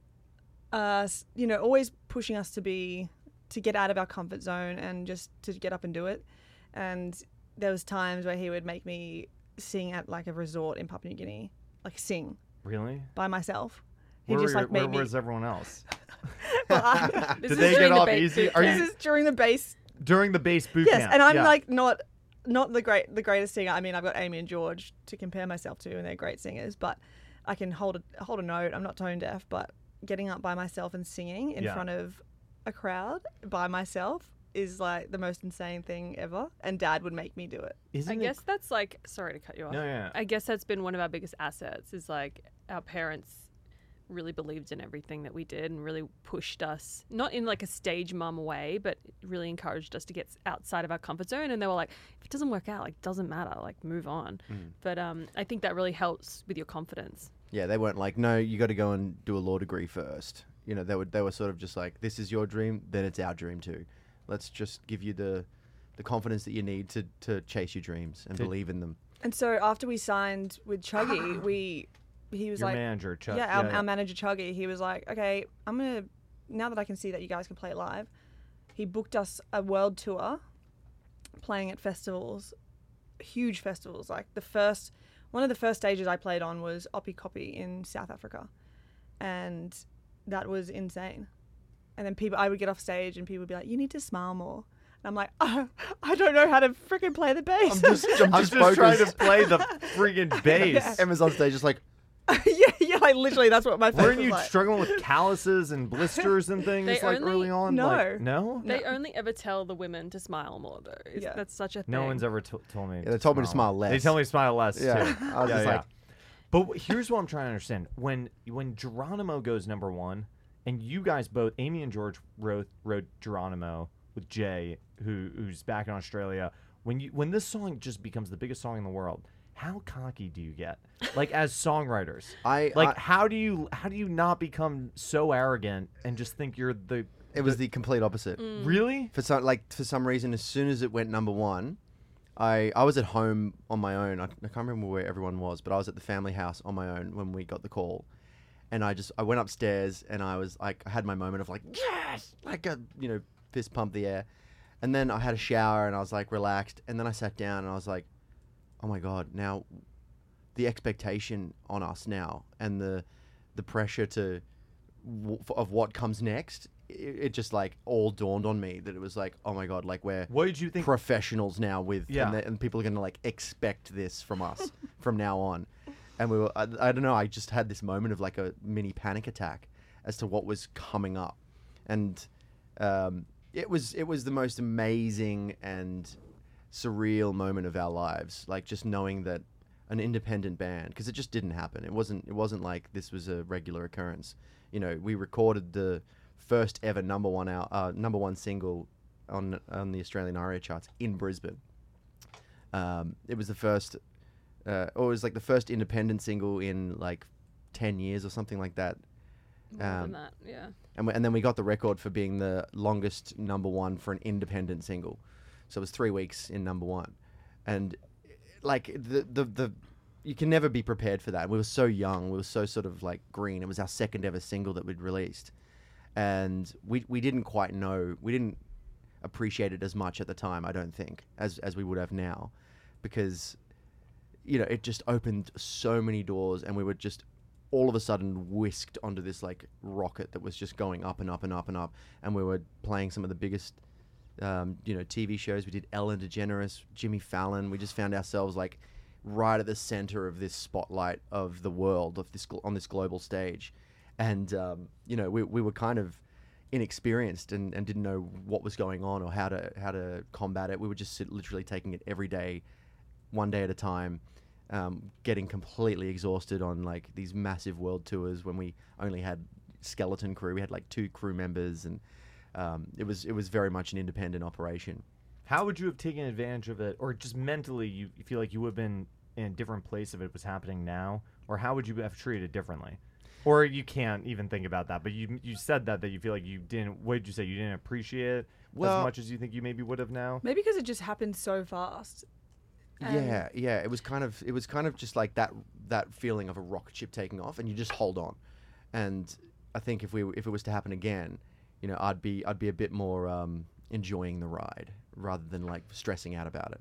Speaker 3: uh, s- you know, always pushing us to be, to get out of our comfort zone and just to get up and do it. And there was times where he would make me sing at like a resort in Papua New Guinea, like sing
Speaker 1: Really?
Speaker 3: by myself. He
Speaker 1: Where,
Speaker 3: just
Speaker 1: were-
Speaker 3: like
Speaker 1: where,
Speaker 3: made me.
Speaker 1: where's everyone else?
Speaker 3: Well, I-
Speaker 4: This
Speaker 1: Did
Speaker 4: is
Speaker 1: they
Speaker 4: during
Speaker 1: get
Speaker 4: the
Speaker 1: off
Speaker 4: base
Speaker 1: easy?
Speaker 4: boot
Speaker 1: Are
Speaker 4: camp.
Speaker 3: this is during the bass.
Speaker 1: During the bass boot
Speaker 3: Yes,
Speaker 1: camp.
Speaker 3: and I'm
Speaker 1: yeah.
Speaker 3: like not not the great the greatest singer. I mean, I've got Amy and George to compare myself to, and they're great singers. But I can hold a hold a note. I'm not tone deaf, but getting up by myself and singing in
Speaker 1: Yeah.
Speaker 3: front of a crowd by myself is like the most insane thing ever. And Dad would make me do it.
Speaker 1: Isn't
Speaker 4: I
Speaker 1: it-
Speaker 4: guess that's like, sorry to cut you off.
Speaker 1: No, yeah.
Speaker 4: I guess that's been one of our biggest assets is like our parents really believed in everything that we did and really pushed us, not in like a stage mum way, but really encouraged us to get outside of our comfort zone. And they were like, if it doesn't work out, like, doesn't matter, like, move on.
Speaker 2: Mm.
Speaker 4: But um, I think that really helps with your confidence.
Speaker 2: Yeah, they weren't like, no, you got to go and do a law degree first. You know, they would they were sort of just like, this is your dream, then it's our dream too. Let's just give you the the confidence that you need to to chase your dreams and
Speaker 1: Did-
Speaker 2: believe in them.
Speaker 3: And so after we signed with Chuggy, we he was
Speaker 1: Your
Speaker 3: like,
Speaker 1: manager, Chuck.
Speaker 3: yeah, our, our manager Chuggy, he was like, okay, I'm gonna now that I can see that you guys can play it live, he booked us a world tour, playing at festivals, huge festivals. Like the first, one of the first stages I played on was Oppie Copy in South Africa, and that was insane. And then people, I would get off stage and people would be like, you need to smile more. And I'm like, oh, I don't know how to freaking play the bass.
Speaker 2: I'm just, I'm
Speaker 1: I'm
Speaker 2: just,
Speaker 1: just trying to
Speaker 2: focused.
Speaker 1: play the friggin' bass.
Speaker 2: Emma's on stage just like,
Speaker 3: yeah, yeah, like literally, that's what my face
Speaker 1: Weren't
Speaker 3: was
Speaker 1: you
Speaker 3: like.
Speaker 1: struggling with calluses and blisters and things
Speaker 4: They
Speaker 1: like
Speaker 4: only-
Speaker 1: early on?
Speaker 3: No.
Speaker 1: Like, no?
Speaker 4: They only ever tell the women to smile more, though. It's,
Speaker 3: Yeah.
Speaker 4: That's such a thing.
Speaker 1: No one's ever t- told me.
Speaker 2: Yeah, they told me to smile less.
Speaker 1: They tell me to smile less
Speaker 2: Yeah,
Speaker 1: too.
Speaker 2: I was
Speaker 1: yeah,
Speaker 2: just
Speaker 1: yeah.
Speaker 2: like-
Speaker 1: But w- here's what I'm trying to understand: when when Geronimo goes number one, and you guys both, Amy and George, wrote wrote Geronimo with Jay, who who's back in Australia. When you when this song just becomes the biggest song in the world, how cocky do you get? Like as songwriters,
Speaker 2: I
Speaker 1: like
Speaker 2: I,
Speaker 1: how do you how do you not become so arrogant and just think you're the
Speaker 2: it was the complete opposite.
Speaker 4: Mm.
Speaker 1: really?
Speaker 2: For some like for some reason, as soon as it went number one, I, I was at home on my own. I, I can't remember where everyone was, but I was at the family house on my own when we got the call. And I just, I went upstairs and I was like, I had my moment of like, yes, like a, you know, fist pump the air. And then I had a shower and I was like relaxed. And then I sat down and I was like, oh my God, now the expectation on us now and the, the pressure to, w- of what comes next. It, it just like all dawned on me that it was like, oh my God, like we're
Speaker 1: What did you think?
Speaker 2: professionals now with,
Speaker 1: Yeah.
Speaker 2: and, the, and people are going to like expect this from us from now on. And we were, I, I don't know, I just had this moment of like a mini panic attack as to what was coming up. And um, it was, it was the most amazing and surreal moment of our lives. Like just knowing that an independent band, because it just didn't happen. It wasn't, it wasn't like this was a regular occurrence. You know, we recorded the first ever number one out, uh, number one single on on the Australian A R I A charts in Brisbane. Um, it was the first, uh, or it was like the first independent single in like ten years or something like that.
Speaker 4: More
Speaker 2: Um,
Speaker 4: than that, yeah.
Speaker 2: And we, and then we got the record for being the longest number one for an independent single. So it was three weeks in number one, and like the the the. You can never be prepared for that. We were so young. We were so sort of like green. It was our second ever single that we'd released. And we we didn't quite know, we didn't appreciate it as much at the time, I don't think, as as we would have now. Because, you know, it just opened so many doors and we were just all of a sudden whisked onto this like rocket that was just going up and up and up and up. And we were playing some of the biggest, um, you know, T V shows. We did Ellen DeGeneres, Jimmy Fallon. We just found ourselves like right at the center of this spotlight of the world, of this gl- on this global stage. And, um, you know, we we were kind of inexperienced and, and didn't know what was going on or how to how to combat it. We were just sit, literally taking it every day, one day at a time, um, getting completely exhausted on, like, these massive world tours when we only had skeleton crew. We had, like, two crew members, and um, it was it was very much an independent operation.
Speaker 1: How would you have taken advantage of it, or just mentally you you feel like you would have been in a different place if it was happening now? Or how would you have treated it differently? Or you can't even think about that, but you you said that that you feel like you didn't. What did you say? You didn't appreciate it
Speaker 2: Well-
Speaker 1: as much as you think you maybe would have now.
Speaker 3: Maybe because it just happened so fast. And-
Speaker 2: Yeah, yeah. It was kind of it was kind of just like that that feeling of a rocket ship taking off, and you just hold on. And I think if we if it was to happen again, you know, I'd be I'd be a bit more um, enjoying the ride rather than like stressing out about it.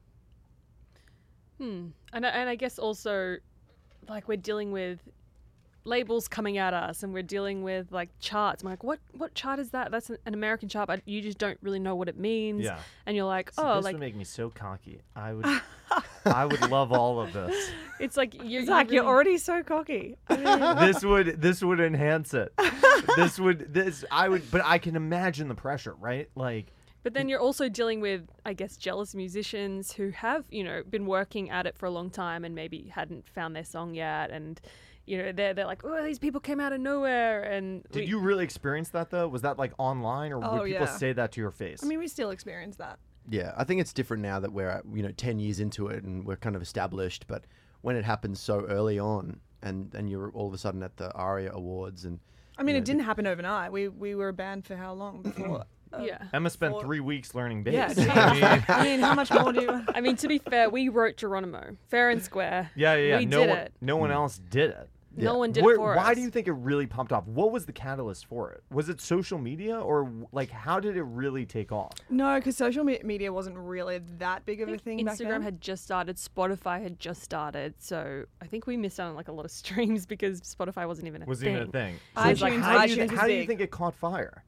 Speaker 4: Hmm. And I, and I guess also, like, we're dealing with labels coming at us, and we're dealing with like charts. I'm like, what what chart is that? That's an, an American chart, but you just don't really know what it means.
Speaker 1: Yeah.
Speaker 4: And you're like,
Speaker 1: See,
Speaker 4: oh,
Speaker 1: this
Speaker 4: like
Speaker 1: would make me so cocky. I would, I would love all of this.
Speaker 4: it's like you're
Speaker 3: Zach,
Speaker 4: you
Speaker 3: you're
Speaker 4: really-
Speaker 3: already so cocky. I mean,
Speaker 1: This would this would enhance it. This would this I would, but I can imagine the pressure, right? Like.
Speaker 4: But then you're also dealing with, I guess, jealous musicians who have, you know, been working at it for a long time and maybe hadn't found their song yet, and you know, they're they're like, oh, these people came out of nowhere. And
Speaker 1: Did
Speaker 4: we-
Speaker 1: you really experience that though? Was that like online, or
Speaker 3: Oh,
Speaker 1: would people
Speaker 3: yeah.
Speaker 1: say that to your face?
Speaker 3: I mean, we still experience that.
Speaker 2: Yeah, I think it's different now that we're you know ten years into it and we're kind of established. But when it happens so early on, and and you're all of a sudden at the ARIA Awards, and
Speaker 3: I mean,
Speaker 2: you
Speaker 3: it
Speaker 2: know,
Speaker 3: didn't happen overnight. We we were banned for how long before? uh,
Speaker 4: yeah.
Speaker 1: Emma spent
Speaker 3: for-
Speaker 1: three weeks learning
Speaker 3: Yeah.
Speaker 1: bass.
Speaker 3: dude.
Speaker 1: I mean,
Speaker 3: I mean, how much more do you?
Speaker 4: I mean, to be fair, we wrote Geronimo, fair and square.
Speaker 1: yeah, yeah, yeah.
Speaker 4: We
Speaker 1: no
Speaker 4: did
Speaker 1: one,
Speaker 4: it.
Speaker 1: no one else did it.
Speaker 2: Yeah.
Speaker 4: No one did
Speaker 1: Where-
Speaker 4: it for
Speaker 1: why
Speaker 4: us.
Speaker 1: do you think it really pumped off? What was the catalyst for it? Was it social media, or like how did it really take off?
Speaker 3: No, because social me- media wasn't really that big of
Speaker 4: I
Speaker 3: a
Speaker 4: think
Speaker 3: thing back
Speaker 4: Instagram
Speaker 3: then.
Speaker 4: had just started, Spotify had just started, so I think we missed out on like a lot of streams because Spotify wasn't even a
Speaker 1: Was
Speaker 4: thing.
Speaker 1: even a thing.
Speaker 3: iTunes-
Speaker 1: it's like,
Speaker 3: iTunes
Speaker 1: how do you,
Speaker 3: was
Speaker 1: how do you
Speaker 3: big.
Speaker 1: think it caught fire?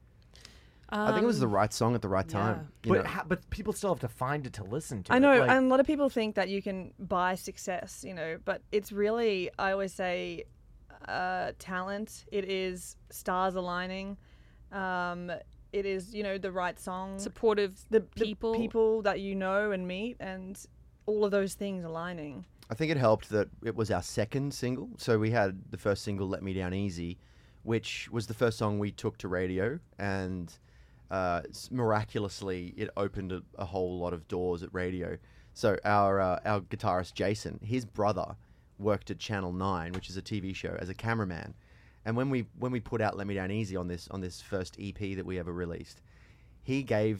Speaker 2: I think it was the
Speaker 4: Um,
Speaker 2: right song at the right time. you
Speaker 1: But
Speaker 2: know.
Speaker 1: how, but people still have to find it to listen to.
Speaker 3: I
Speaker 1: it.
Speaker 3: know,
Speaker 1: Like,
Speaker 3: and a lot of people think that you can buy success, you know, but it's really, I always say, uh, talent. It is stars aligning. Um, it is, you know, the right song,
Speaker 4: supportive
Speaker 3: the the
Speaker 4: people.
Speaker 3: people that you know and meet, and all of those things aligning.
Speaker 2: I think it helped that it was our second single. So we had the first single, Let Me Down Easy, which was the first song we took to radio. And uh, s- miraculously, it opened a, a whole lot of doors at radio. So our uh, our guitarist, Jason, his brother, worked at Channel nine, which is a T V show, as a cameraman. And when we when we put out Let Me Down Easy on this on this first E P that we ever released, he gave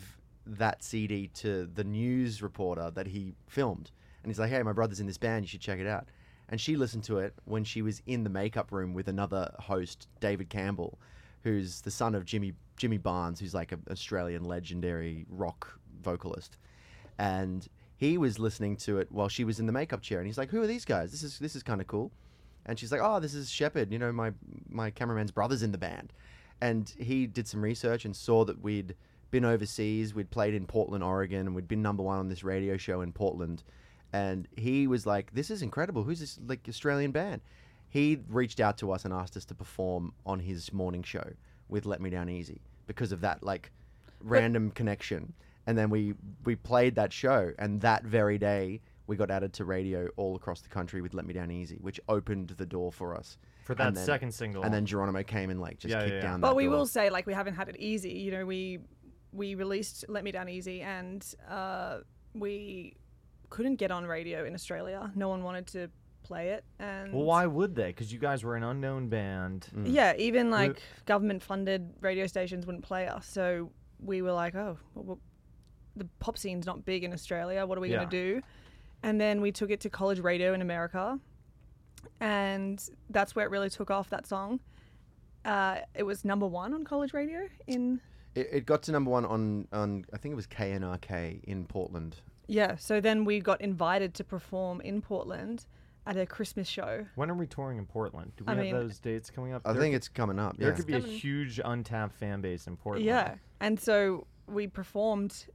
Speaker 2: that C D to the news reporter that he filmed. And he's like, hey, my brother's in this band. You should check it out. And she listened to it when she was in the makeup room with another host, David Campbell, who's the son of Jimmy Jimmy Barnes, who's like an Australian legendary rock vocalist. And he was listening to it while she was in the makeup chair. And he's like, who are these guys? This is this is kind of cool. And she's like, oh, this is Shepard. You know, my my cameraman's brother's in the band. And he did some research and saw that we'd been overseas. We'd played in Portland, Oregon, and we'd been number one on this radio show in Portland. And he was like, this is incredible. Who's this like Australian band? He reached out to us and asked us to perform on his morning show with Let Me Down Easy because of that like random connection. And then we, we played that show, and that very day we got added to radio all across the country with Let Me Down Easy, which opened the door for us.
Speaker 1: For that
Speaker 2: And then-
Speaker 1: second single.
Speaker 2: And then Geronimo came and like just
Speaker 1: Yeah,
Speaker 2: kicked
Speaker 1: yeah, yeah.
Speaker 2: down
Speaker 3: But
Speaker 2: that
Speaker 3: we
Speaker 2: door.
Speaker 3: will say, like, we haven't had it easy. You know, we we released Let Me Down Easy, and uh, we couldn't get on radio in Australia. No one wanted to play it. And
Speaker 1: Well, why would they? Because you guys were an unknown band.
Speaker 2: Mm.
Speaker 3: Yeah, even like government-funded radio stations wouldn't play us. So we were like, oh, well, well, the pop scene's not big in Australia. What are we
Speaker 1: Yeah.
Speaker 3: going to do? And then we took it to college radio in America, and that's where it really took off, that song. Uh, it was number one on college radio in...
Speaker 2: It, it got to number one on, on, I think it was K N R K in Portland.
Speaker 3: Yeah, so then we got invited to perform in Portland at a Christmas show.
Speaker 1: When are we touring in Portland? Do we
Speaker 3: I
Speaker 1: have
Speaker 3: mean-
Speaker 1: those dates coming up?
Speaker 2: I
Speaker 1: There
Speaker 2: think
Speaker 1: could-
Speaker 2: it's coming up.
Speaker 1: There
Speaker 2: Yeah.
Speaker 1: could be a
Speaker 4: coming.
Speaker 1: huge untapped fan base in Portland.
Speaker 3: Yeah, and so we performed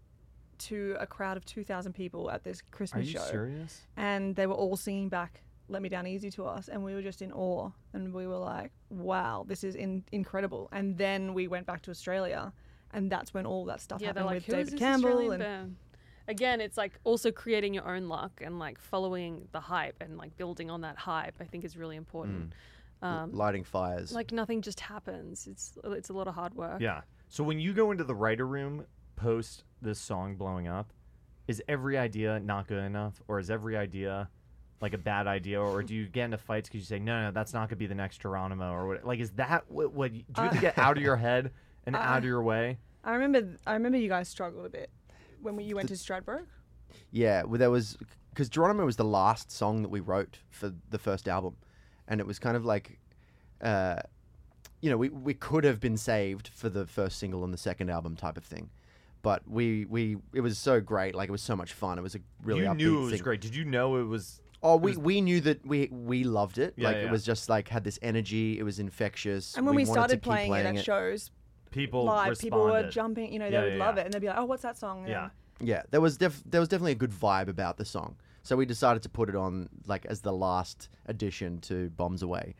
Speaker 3: to a crowd of two thousand people at this
Speaker 1: Are
Speaker 3: Christmas
Speaker 1: you
Speaker 3: show.
Speaker 1: serious?
Speaker 3: And they were all singing back Let Me Down Easy to us, and we were just in awe, and we were like, wow, this is in- incredible. And then we went back to Australia, and that's when all that stuff
Speaker 4: Yeah, they're
Speaker 3: happened
Speaker 4: like,
Speaker 3: with
Speaker 4: who is
Speaker 3: David
Speaker 4: this
Speaker 3: Campbell.
Speaker 4: Australian
Speaker 3: And
Speaker 4: band? Again, it's like also creating your own luck and like following the hype and like building on that hype. I think is really important. Um,
Speaker 2: Lighting fires.
Speaker 4: like nothing just happens. It's it's a lot of hard work.
Speaker 1: Yeah. So when you go into the writer room post this song blowing up, is every idea not good enough, or is every idea like a bad idea, or do you get into fights because you say no, no, that's not gonna be the next Geronimo, or what? Like, is that what? what you, do you have to get out of your head and
Speaker 3: Uh,
Speaker 1: out of your way?
Speaker 3: I remember, I remember you guys struggled a bit when we, you went to Stradbroke.
Speaker 2: Yeah, well, there was because Geronimo was the last song that we wrote for the first album, and it was kind of like, uh, you know, we we could have been saved for the first single on the second album type of thing, but we we it was so great, like it was so much fun. It was a really
Speaker 1: you
Speaker 2: upbeat
Speaker 1: knew it was
Speaker 2: thing.
Speaker 1: great. Did you know it was?
Speaker 2: Oh, we,
Speaker 1: was-
Speaker 2: we knew that we we loved it.
Speaker 1: Yeah,
Speaker 2: like
Speaker 1: yeah.
Speaker 2: it was just like had this energy. It was infectious.
Speaker 3: And when we,
Speaker 2: wanted to
Speaker 3: started
Speaker 2: keep
Speaker 3: playing,
Speaker 2: playing
Speaker 3: it at shows
Speaker 1: People
Speaker 3: live, people were
Speaker 1: responded.
Speaker 3: jumping, you know,
Speaker 1: Yeah,
Speaker 3: they would
Speaker 1: yeah,
Speaker 3: love
Speaker 1: yeah.
Speaker 3: it. And they'd be like, oh, what's that song?
Speaker 1: Yeah.
Speaker 2: Yeah, there was def- there was definitely a good vibe about the song. So we decided to put it on like as the last addition to Bombs Away,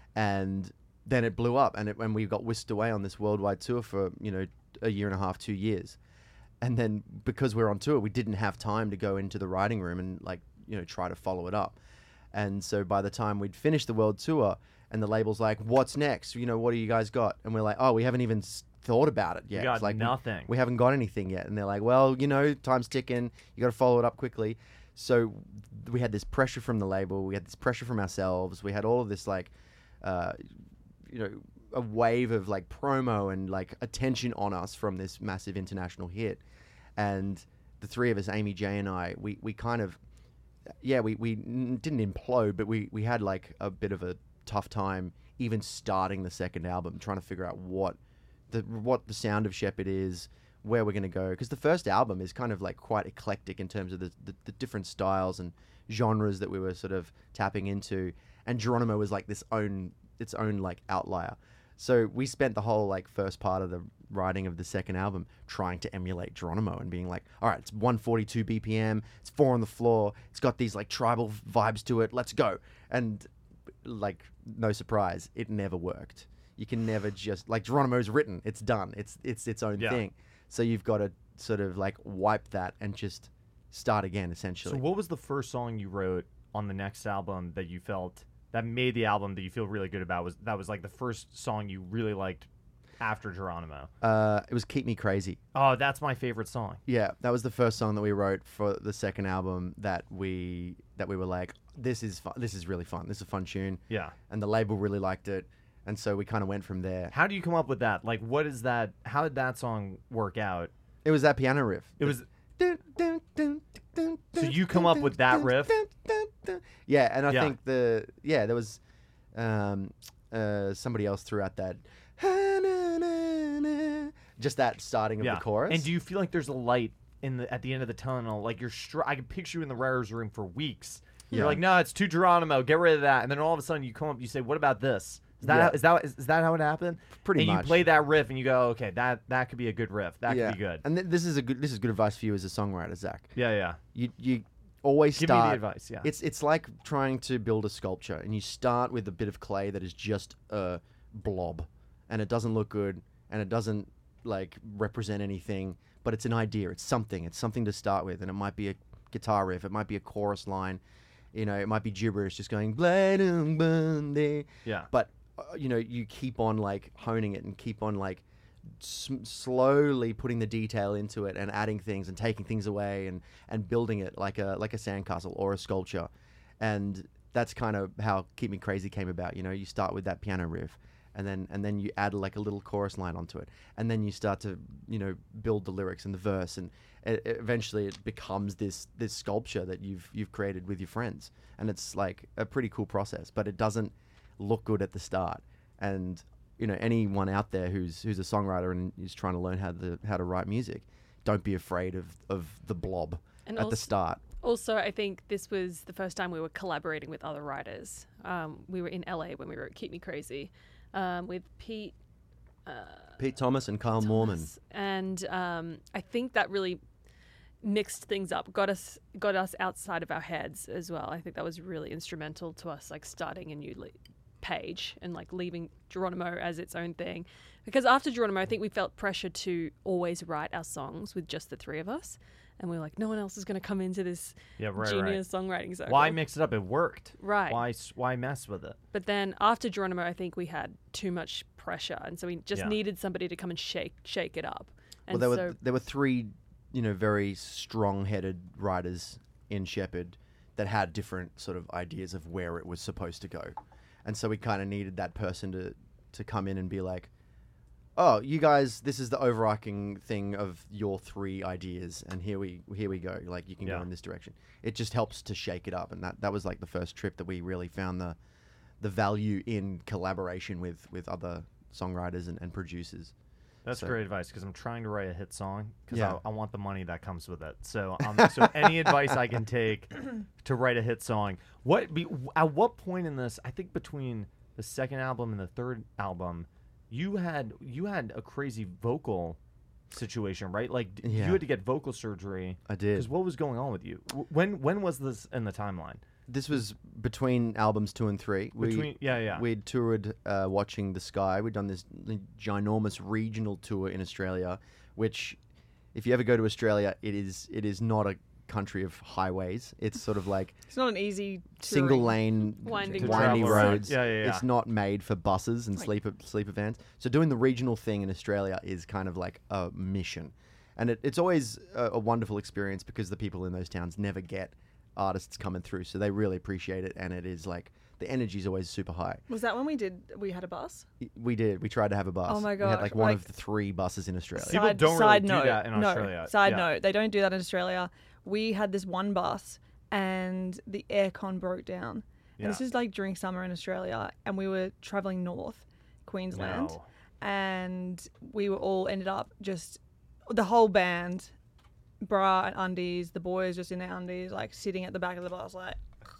Speaker 2: and then it blew up, and it, and we got whisked away on this worldwide tour for you know a year and a half, two years, and then because we're on tour, we didn't have time to go into the writing room and like you know try to follow it up, and so by the time we'd finished the world tour, and the label's like, "What's next? You know, what do you guys got?" And we're like, "Oh, we haven't even s- thought about it yet.
Speaker 1: got
Speaker 2: It's like we-
Speaker 1: nothing.
Speaker 2: We, haven't got anything yet." And they're like, "Well, you know, time's ticking. You got to follow it up quickly." So we had this pressure from the label. We had this pressure from ourselves. We had all of this like, uh, you know, a wave of like promo and like attention on us from this massive international hit. And the three of us, Amy, Jay, and I, we we kind of, yeah, we we n- didn't implode, but we we had like a bit of a tough time even starting the second album, trying to figure out what the what the sound of Shepard is, where we're going to go, because the first album is kind of like quite eclectic in terms of the, the, the different styles and genres that we were sort of tapping into, and Geronimo was like this own its own like outlier. So we spent the whole like first part of the writing of the second album trying to emulate Geronimo and being like, all right, it's one forty-two B P M, it's four on the floor, it's got these like tribal vibes to it, let's go. And like no surprise, it never worked. You can never just like Geronimo's written, it's done, it's it's its own
Speaker 1: Yeah.
Speaker 2: thing. So you've got to sort of like wipe that and just start again, essentially.
Speaker 1: So what was the first song you wrote on the next album that you felt that made the album that you feel really good about? Was that was like the first song you really liked after Geronimo?
Speaker 2: uh, it was Keep Me Crazy.
Speaker 1: Oh, that's my favorite song.
Speaker 2: Yeah, that was the first song that we wrote for the second album that we that we were like, this is fun. This is really fun. This is a fun tune,
Speaker 1: Yeah.
Speaker 2: and the label really liked it, and so we kind of went from there.
Speaker 1: How do you come up with that? Like, what is that? How did that song work out?
Speaker 2: It was that piano riff.
Speaker 1: It was.
Speaker 2: Dun, dun, dun, dun,
Speaker 1: So
Speaker 2: dun,
Speaker 1: you come
Speaker 2: dun,
Speaker 1: up with that
Speaker 2: dun,
Speaker 1: riff?
Speaker 2: dun, dun, dun. Yeah, and I
Speaker 1: Yeah.
Speaker 2: think the yeah there was um, uh, somebody else threw out that just that starting of
Speaker 1: Yeah.
Speaker 2: the chorus.
Speaker 1: And do you feel like there's a light in the at the end of the tunnel? Like you're, str- I can picture you in the writer's room for weeks. You're
Speaker 2: Yeah.
Speaker 1: like, no, it's too Geronimo. Get rid of that. And then all of a sudden you come up, you say, what about this? Is that
Speaker 2: Yeah.
Speaker 1: how, is that is, is that how it happened?
Speaker 2: Pretty
Speaker 1: and
Speaker 2: much.
Speaker 1: you play that riff and you go, okay, that that could be a good riff. That
Speaker 2: yeah.
Speaker 1: could be good.
Speaker 2: And th- this is a good this is good advice for you as a songwriter, Zach.
Speaker 1: Yeah, yeah.
Speaker 2: You you always
Speaker 1: Give me
Speaker 2: start.
Speaker 1: the advice. Yeah.
Speaker 2: It's it's like trying to build a sculpture, and you start with a bit of clay that is just a blob, and it doesn't look good, and it doesn't like represent anything, but it's an idea. It's something. It's something to start with, and it might be a guitar riff. It might be a chorus line. You know, it might be gibberish, just going "Bladum Bundy."
Speaker 1: yeah.
Speaker 2: But uh, you know, you keep on like honing it and keep on like s- slowly putting the detail into it and adding things and taking things away and and building it like a like a sandcastle or a sculpture. And that's kind of how Keep Me Crazy came about. You know, you start with that piano riff, and then and then you add like a little chorus line onto it, and then you start to you know build the lyrics and the verse, and it, it- eventually it becomes this this sculpture that you've you've created with your friends. And it's like a pretty cool process, but it doesn't look good at the start. And you know, anyone out there who's who's a songwriter and is trying to learn how to how to write music, don't be afraid of of the blob
Speaker 4: And
Speaker 2: at
Speaker 4: also-
Speaker 2: the start.
Speaker 4: Also, I think this was the first time we were collaborating with other writers. Um, we were in L A when we wrote Keep Me Crazy um, with Pete
Speaker 2: Pete Thomas and Carl Morman.
Speaker 4: Thomas. And um, I think that really mixed things up, got us got us outside of our heads as well. I think that was really instrumental to us, like starting a new le- page and like leaving Geronimo as its own thing. Because after Geronimo, I think we felt pressure to always write our songs with just the three of us. And we were like, no one else is going to come into this
Speaker 1: Yeah, right, right.
Speaker 4: genius songwriting circle.
Speaker 1: Why mix it up? It worked.
Speaker 4: Right.
Speaker 1: Why s- why mess with it?
Speaker 4: But then after Geronimo, I think we had too much pressure, and so we just
Speaker 1: Yeah.
Speaker 4: needed somebody to come and shake shake it up.
Speaker 2: Well,
Speaker 4: And
Speaker 2: there
Speaker 4: so
Speaker 2: were there were three, you know, very strong-headed writers in Shepherd that had different sort of ideas of where it was supposed to go, and so we kind of needed that person to to come in and be like, "Oh, you guys, this is the overarching thing of your three ideas, and here we here we go. Like you can
Speaker 1: Yeah.
Speaker 2: go in this direction." It just helps to shake it up, and that that was like the first trip that we really found the the value in collaboration with with other songwriters and, and producers.
Speaker 1: That's
Speaker 2: So-
Speaker 1: great advice because I'm trying to write a hit song because
Speaker 2: Yeah.
Speaker 1: I, I want the money that comes with it. So, um, so any advice I can take to write a hit song. What be, at what point in this? I think between the second album and the third album, you had you had a crazy vocal situation, right? Like d-
Speaker 2: Yeah.
Speaker 1: you had to get vocal surgery.
Speaker 2: I did.
Speaker 1: Because what was going on with you? W- When when was this in the timeline?
Speaker 2: This was between albums two and three. We,
Speaker 1: Between yeah yeah
Speaker 2: We'd toured uh, Watching the Sky. We'd done this ginormous regional tour in Australia, which, if you ever go to Australia, it is it is not a country of highways. It's sort of like
Speaker 3: It's not an easy
Speaker 2: single
Speaker 3: touring.
Speaker 2: lane,
Speaker 4: Winding
Speaker 2: windy
Speaker 1: roads.
Speaker 2: roads.
Speaker 1: Yeah, yeah, yeah.
Speaker 2: It's not made for buses and
Speaker 3: Like-
Speaker 2: sleeper sleeper vans. So doing the regional thing in Australia is kind of like a mission, and it, it's always a, a wonderful experience because the people in those towns never get artists coming through, so they really appreciate it, and it is like the energy is always super high.
Speaker 3: Was that when we did? We had a bus.
Speaker 2: We did. We tried to have a bus.
Speaker 3: Oh my
Speaker 2: We had
Speaker 3: gosh,
Speaker 2: like one
Speaker 3: like-
Speaker 2: of the three buses in Australia.
Speaker 1: People
Speaker 3: Side-
Speaker 1: don't really
Speaker 3: side
Speaker 1: do
Speaker 3: note,
Speaker 1: that in
Speaker 3: no,
Speaker 1: Australia.
Speaker 3: Side
Speaker 1: Yeah.
Speaker 3: note, they don't do that in Australia. We had this one bus, and the aircon broke down.
Speaker 1: Yeah.
Speaker 3: And this is like during summer in Australia, and we were traveling north, Queensland,
Speaker 1: No.
Speaker 3: and we were all ended up just the whole band, bra and undies, the boys just in their undies, like sitting at the back of the bus, like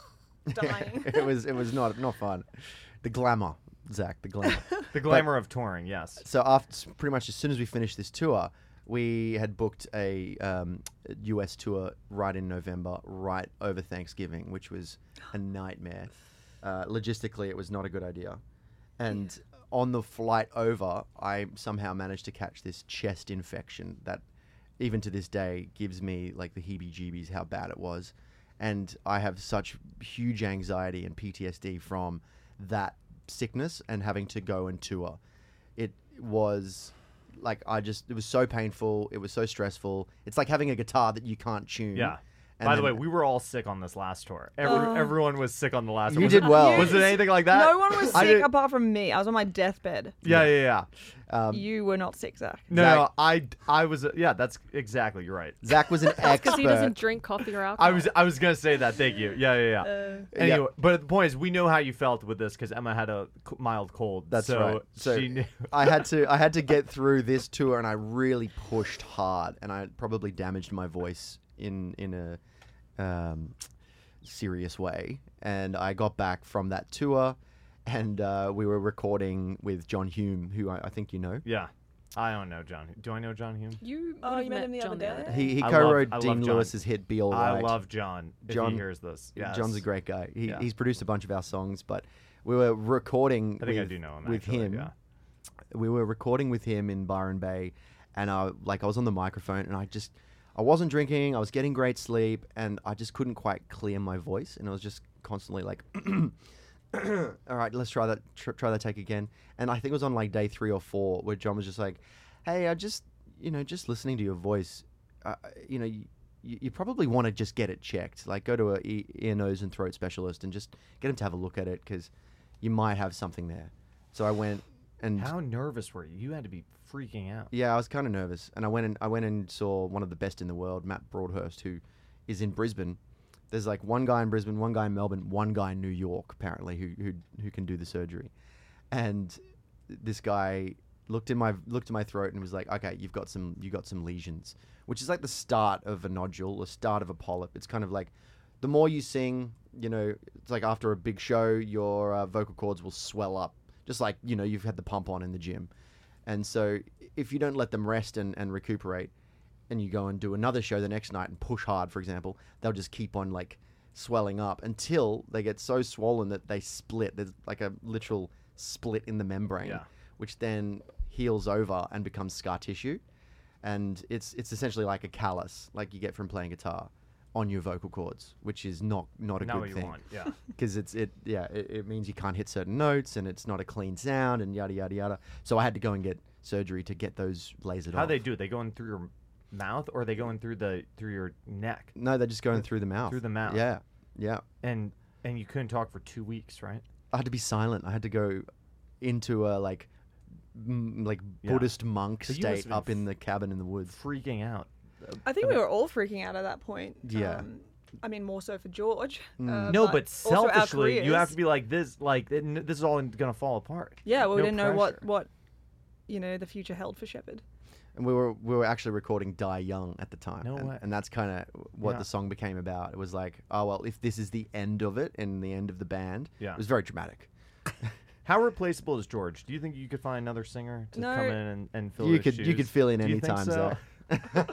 Speaker 3: dying.
Speaker 2: it was it was not not fun. The glamour, Zach, the glamour.
Speaker 1: The glamour of touring, yes.
Speaker 2: So after pretty much as soon as we finished this tour, we had booked a um, U S tour right in November, right over Thanksgiving, which was a nightmare. Uh, logistically, it was not a good idea. And on the flight over, I somehow managed to catch this chest infection that, even to this day, gives me like the heebie-jeebies how bad it was. And I have such huge anxiety and P T S D from that sickness and having to go and tour. It was like I just it was so painful. It was so stressful. It's like having a guitar that you can't tune.
Speaker 1: Yeah.
Speaker 2: And
Speaker 1: By the
Speaker 2: then-
Speaker 1: way, we were all sick on this last tour. Every,
Speaker 3: Oh.
Speaker 1: everyone was sick on the last
Speaker 2: You
Speaker 1: one. Was
Speaker 2: did
Speaker 1: it,
Speaker 2: well.
Speaker 1: Was it anything like that?
Speaker 3: No one was
Speaker 1: I
Speaker 3: sick
Speaker 1: did-
Speaker 3: apart from me. I was on my deathbed.
Speaker 1: Yeah, yeah, yeah.
Speaker 2: um,
Speaker 3: You were not sick, Zach.
Speaker 1: No,
Speaker 2: Zach-
Speaker 1: no, I, I was. Uh, yeah, that's exactly. You're right.
Speaker 2: Zach was an
Speaker 4: Because
Speaker 2: expert.
Speaker 4: he doesn't drink coffee or alcohol.
Speaker 1: I was, I was gonna say that. Thank you. Yeah, yeah, yeah.
Speaker 3: Uh,
Speaker 1: Anyway,
Speaker 2: Yeah.
Speaker 1: but the point is, we know how you felt with this because Emma had a c- mild cold.
Speaker 2: That's
Speaker 1: so
Speaker 2: right. So
Speaker 1: she knew.
Speaker 2: I had to I had to get through this tour, and I really pushed hard, and I probably damaged my voice in in a um, serious way. And I got back from that tour, and uh, we were recording with John Hume, who I, I think you know.
Speaker 1: Yeah, I don't know John. Do I know John Hume?
Speaker 4: You
Speaker 3: Oh,
Speaker 4: would have
Speaker 3: you met him the
Speaker 4: John
Speaker 3: other day?
Speaker 2: He he
Speaker 1: I love-
Speaker 2: co-wrote
Speaker 1: I love
Speaker 2: Dean
Speaker 1: John.
Speaker 2: Lewis's hit "Be All
Speaker 1: I
Speaker 2: Right."
Speaker 1: love John. If
Speaker 2: John-
Speaker 1: he hears this, yes.
Speaker 2: John's a great guy. He,
Speaker 1: Yeah.
Speaker 2: He's produced a bunch of our songs, but we were recording
Speaker 1: I think
Speaker 2: with,
Speaker 1: I do know him.
Speaker 2: with
Speaker 1: actually,
Speaker 2: him.
Speaker 1: Yeah.
Speaker 2: We were recording with him in Byron Bay, and I like I was on the microphone, and I just I wasn't drinking. I was getting great sleep, and I just couldn't quite clear my voice, and I was just constantly like, "All right, let's try that. Tr- try that take again." And I think it was on like day three or four where John was just like, "Hey, I just you know just listening to your voice, uh, you know." You, you probably want to just get it checked. Like, go to a e- ear, nose, and throat specialist and just get him to have a look at it because you might have something there. So I went and
Speaker 1: How nervous were you? You had to be freaking out.
Speaker 2: yeah, I was kind of nervous, and I went and I went and saw one of the best in the world, Matt Broadhurst, who is in Brisbane. There's like one guy in Brisbane, one guy in Melbourne, one guy in New York, apparently, who who who can do the surgery. And this guy looked in my looked in my throat and was like, "Okay, you've got some you got some lesions," which is like the start of a nodule, the start of a polyp. It's kind of like the more you sing, you know, it's like after a big show, your uh, vocal cords will swell up, just like you know you've had the pump on in the gym. And so if you don't let them rest and, and recuperate, and you go and do another show the next night and push hard, for example, they'll just keep on like swelling up until they get so swollen that they split. There's like a literal split in the membrane,
Speaker 1: Yeah.
Speaker 2: which then heals over and becomes scar tissue. And it's it's essentially like a callus, like you get from playing guitar, on your vocal cords, which is not not a
Speaker 1: Not
Speaker 2: good
Speaker 1: what you
Speaker 2: thing.
Speaker 1: want. Yeah.
Speaker 2: Because it's it yeah it, it means you can't hit certain notes and it's not a clean sound and yada yada yada. So I had to go and get surgery to get those lasered
Speaker 1: How
Speaker 2: off.
Speaker 1: they do it? They go in through your mouth, or are they going through the through your neck?
Speaker 2: No, they're just going through the mouth.
Speaker 1: Through the mouth.
Speaker 2: Yeah, yeah.
Speaker 1: And and you couldn't talk for two weeks, right?
Speaker 2: I had to be silent. I had to go into a like m- like
Speaker 1: Yeah.
Speaker 2: Buddhist monk
Speaker 1: So you must
Speaker 2: state
Speaker 1: have
Speaker 2: up
Speaker 1: been
Speaker 2: in the cabin in the woods.
Speaker 1: Freaking out.
Speaker 3: I think we were all freaking out at that point.
Speaker 2: Yeah.
Speaker 3: Um, I mean, more so for George.
Speaker 2: Mm.
Speaker 3: uh,
Speaker 1: No, but
Speaker 3: also our
Speaker 1: selfishly, you have
Speaker 3: careers.
Speaker 1: to be like this. Like it- this is all gonna fall apart.
Speaker 3: Yeah, well, we
Speaker 1: No
Speaker 3: didn't know what
Speaker 1: pressure.
Speaker 3: what you know the future held for Shepherd.
Speaker 2: And we were we were actually recording Die Young at the time.
Speaker 1: No
Speaker 2: and,
Speaker 1: way.
Speaker 2: and that's kind of what
Speaker 1: Yeah.
Speaker 2: the song became about. It was like, oh well, if this is the end of it and the end of the band,
Speaker 1: Yeah.
Speaker 2: it was very dramatic.
Speaker 1: How replaceable is George? Do you think you could find another singer to
Speaker 3: No.
Speaker 1: come in and, and fill
Speaker 2: You
Speaker 1: his
Speaker 2: could you
Speaker 1: shoes?
Speaker 2: could fill in
Speaker 1: Do you
Speaker 2: any
Speaker 1: think
Speaker 2: time,
Speaker 1: so?
Speaker 2: Zach.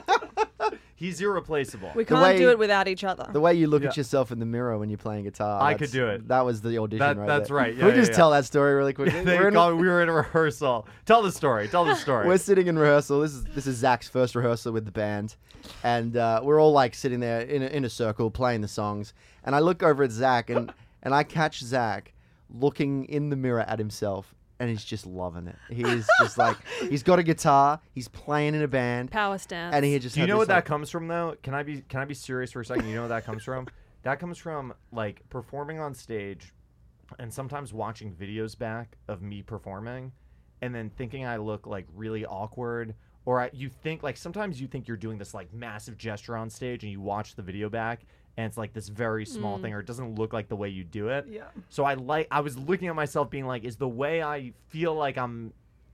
Speaker 1: He's irreplaceable.
Speaker 3: We
Speaker 2: The
Speaker 3: can't
Speaker 2: way-
Speaker 3: do it without each other.
Speaker 2: The way you look
Speaker 1: Yeah.
Speaker 2: at yourself in the mirror when you're playing guitar.
Speaker 1: I
Speaker 2: that's-
Speaker 1: could do it.
Speaker 2: That was the audition
Speaker 1: That-
Speaker 2: right
Speaker 1: that's
Speaker 2: there.
Speaker 1: right.
Speaker 2: Can
Speaker 1: Yeah,
Speaker 2: we
Speaker 1: yeah,
Speaker 2: just
Speaker 1: yeah.
Speaker 2: tell that story really quickly?
Speaker 1: They
Speaker 2: we're, in,
Speaker 1: call- we were in a rehearsal. Tell the story. Tell the story.
Speaker 2: we're sitting in rehearsal. This is this is Zach's first rehearsal with the band, and uh, we're all like sitting there in a, in a circle playing the songs. And I look over at Zach, and and I catch Zach looking in the mirror at himself, and he's just loving it. He's just like he's got a guitar, he's playing in a band,
Speaker 4: Power stance.
Speaker 2: and he just.
Speaker 1: Do you
Speaker 2: had
Speaker 1: know
Speaker 2: this,
Speaker 1: what that
Speaker 2: like-
Speaker 1: comes from, though? Can I be Can I be serious for a second? You know what that comes from? That comes from like performing on stage, and sometimes watching videos back of me performing, and then thinking I look like really awkward, or I, you think like sometimes you think you're doing this like massive gesture on stage, and you watch the video back, and it's like this very small
Speaker 4: Mm.
Speaker 1: thing, or it doesn't look like the way you do it.
Speaker 3: yeah.
Speaker 1: So I like I was looking at myself being like, is the way I feel like I'm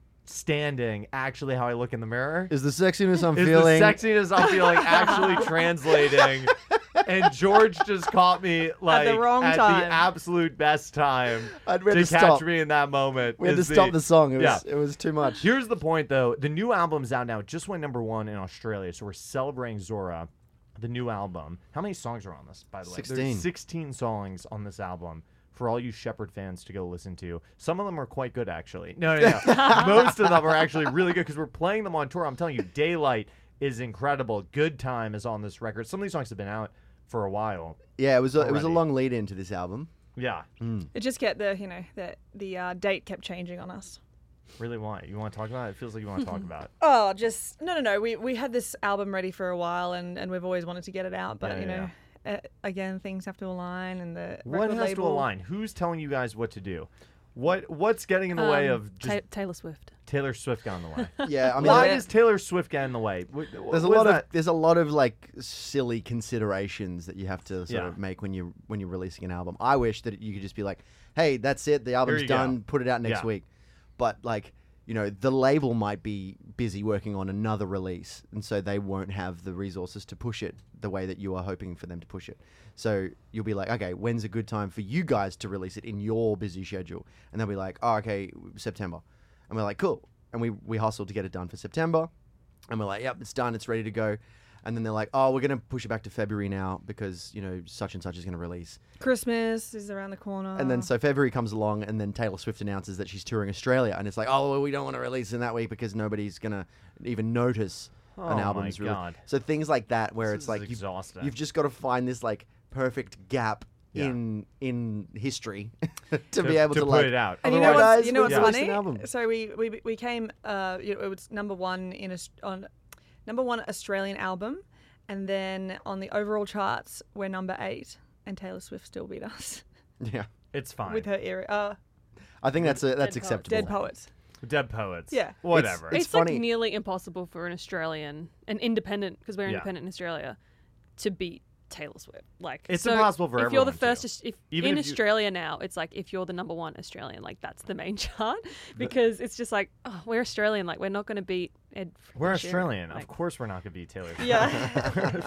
Speaker 1: standing actually how I look in the mirror?
Speaker 2: Is the sexiness I'm
Speaker 1: Is
Speaker 2: feeling?
Speaker 1: the sexiness I'm feeling actually translating? And George just caught me like
Speaker 3: wrong
Speaker 1: at
Speaker 3: time.
Speaker 1: the absolute best time
Speaker 2: I'd we had
Speaker 1: to
Speaker 2: to
Speaker 1: catch
Speaker 2: stop.
Speaker 1: me in that moment.
Speaker 2: We had to
Speaker 1: is
Speaker 2: stop the song. It was
Speaker 1: yeah.
Speaker 2: it was too much.
Speaker 1: Here's the point, though. The new album's out now. It just went number one in Australia, so we're celebrating Zora, the new album. How many songs are on this, by the way?
Speaker 2: sixteen.
Speaker 1: There's sixteen songs on this album for all you Shepherd fans to go listen to. Some of them are quite good, actually. No, no, no. Most of them are actually really good because we're playing them on tour. I'm telling you, Daylight is incredible. Good Time is on this record. Some of these songs have been out for a while.
Speaker 2: Yeah, it was a, it was a
Speaker 1: already.
Speaker 2: long lead into this album.
Speaker 1: Yeah.
Speaker 3: It just kept the you know the the uh, date kept changing on us.
Speaker 1: Really want You want to talk about it? It feels like you want to talk about it.
Speaker 3: Oh, just no, no, no. We we had this album ready for a while, and, and we've always wanted to get it out, but
Speaker 1: Yeah,
Speaker 3: you
Speaker 1: yeah,
Speaker 3: know,
Speaker 1: yeah.
Speaker 3: uh, again, things have to align, and the
Speaker 1: What
Speaker 3: record
Speaker 1: has
Speaker 3: label.
Speaker 1: to align? Who's telling you guys what to do? What What's getting in the way
Speaker 4: Um,
Speaker 1: of just
Speaker 4: Ta- Taylor Swift.
Speaker 1: Taylor Swift got in the way?
Speaker 2: Yeah, I mean,
Speaker 1: Why
Speaker 2: there-
Speaker 1: does Taylor Swift get in the way? Wh- wh-
Speaker 2: there's a
Speaker 1: what is
Speaker 2: lot of
Speaker 1: that?
Speaker 2: there's a lot of like silly considerations that you have to sort
Speaker 1: Yeah.
Speaker 2: of make when you when you're releasing an album. I wish that you could just be like, hey, that's it, the album's
Speaker 1: you go.
Speaker 2: done, put it out next
Speaker 1: Yeah.
Speaker 2: week. But like, you know, the label might be busy working on another release, and so they won't have the resources to push it the way that you are hoping for them to push it. So you'll be like, okay, when's a good time for you guys to release it in your busy schedule? And they'll be like, oh, okay, September. And we're like, cool. And we, we hustle to get it done for September. And we're like, yep, it's done, it's ready to go. And then they're like, oh, we're going to push it back to February now because, you know, such and such is going to release.
Speaker 3: Christmas is around the corner.
Speaker 2: And then so February comes along, and then Taylor Swift announces that she's touring Australia. And it's like, oh, well, we don't want to release in that week because nobody's going to even notice
Speaker 1: Oh
Speaker 2: an
Speaker 1: my
Speaker 2: album's release.
Speaker 1: God.
Speaker 2: So things like that where
Speaker 1: This
Speaker 2: it's
Speaker 1: is
Speaker 2: like you've,
Speaker 1: exhausting.
Speaker 2: you've just got to find this like perfect gap
Speaker 1: Yeah.
Speaker 2: in in history to,
Speaker 1: To-
Speaker 2: be able
Speaker 1: to
Speaker 2: to,
Speaker 1: put
Speaker 2: like,
Speaker 1: it out.
Speaker 3: And you know
Speaker 2: Otherwise,
Speaker 3: what's, you know
Speaker 2: we'll
Speaker 3: what's
Speaker 2: release
Speaker 3: funny?
Speaker 2: an album.
Speaker 3: So we, we we came uh you know, it was number one in a, on number one Australian album, and then on the overall charts we're number eight, and Taylor Swift still beat us
Speaker 2: Yeah,
Speaker 1: It's fine.
Speaker 3: with her era. Uh,
Speaker 2: I think that's a, that's
Speaker 4: Poets.
Speaker 2: acceptable.
Speaker 3: Dead Poets.
Speaker 1: Dead Poets.
Speaker 3: Yeah.
Speaker 1: Whatever.
Speaker 2: It's
Speaker 4: It's,
Speaker 2: funny.
Speaker 4: like nearly impossible for an Australian, an independent, because we're
Speaker 1: Yeah.
Speaker 4: independent in Australia, to beat Taylor Swift. Like
Speaker 1: It's
Speaker 4: so
Speaker 1: impossible for
Speaker 4: if you're the
Speaker 1: everyone
Speaker 4: first,
Speaker 1: to.
Speaker 4: Aus- if
Speaker 1: Even
Speaker 4: in
Speaker 1: if you-
Speaker 4: Australia now, it's like if you're the number one Australian, like that's the main chart, because it's just like oh, we're Australian, like we're not going to beat Ed.
Speaker 1: We're
Speaker 4: Sheeran.
Speaker 1: Australian.
Speaker 4: Like,
Speaker 1: Of course we're not going to be Taylor Swift.
Speaker 3: Yeah.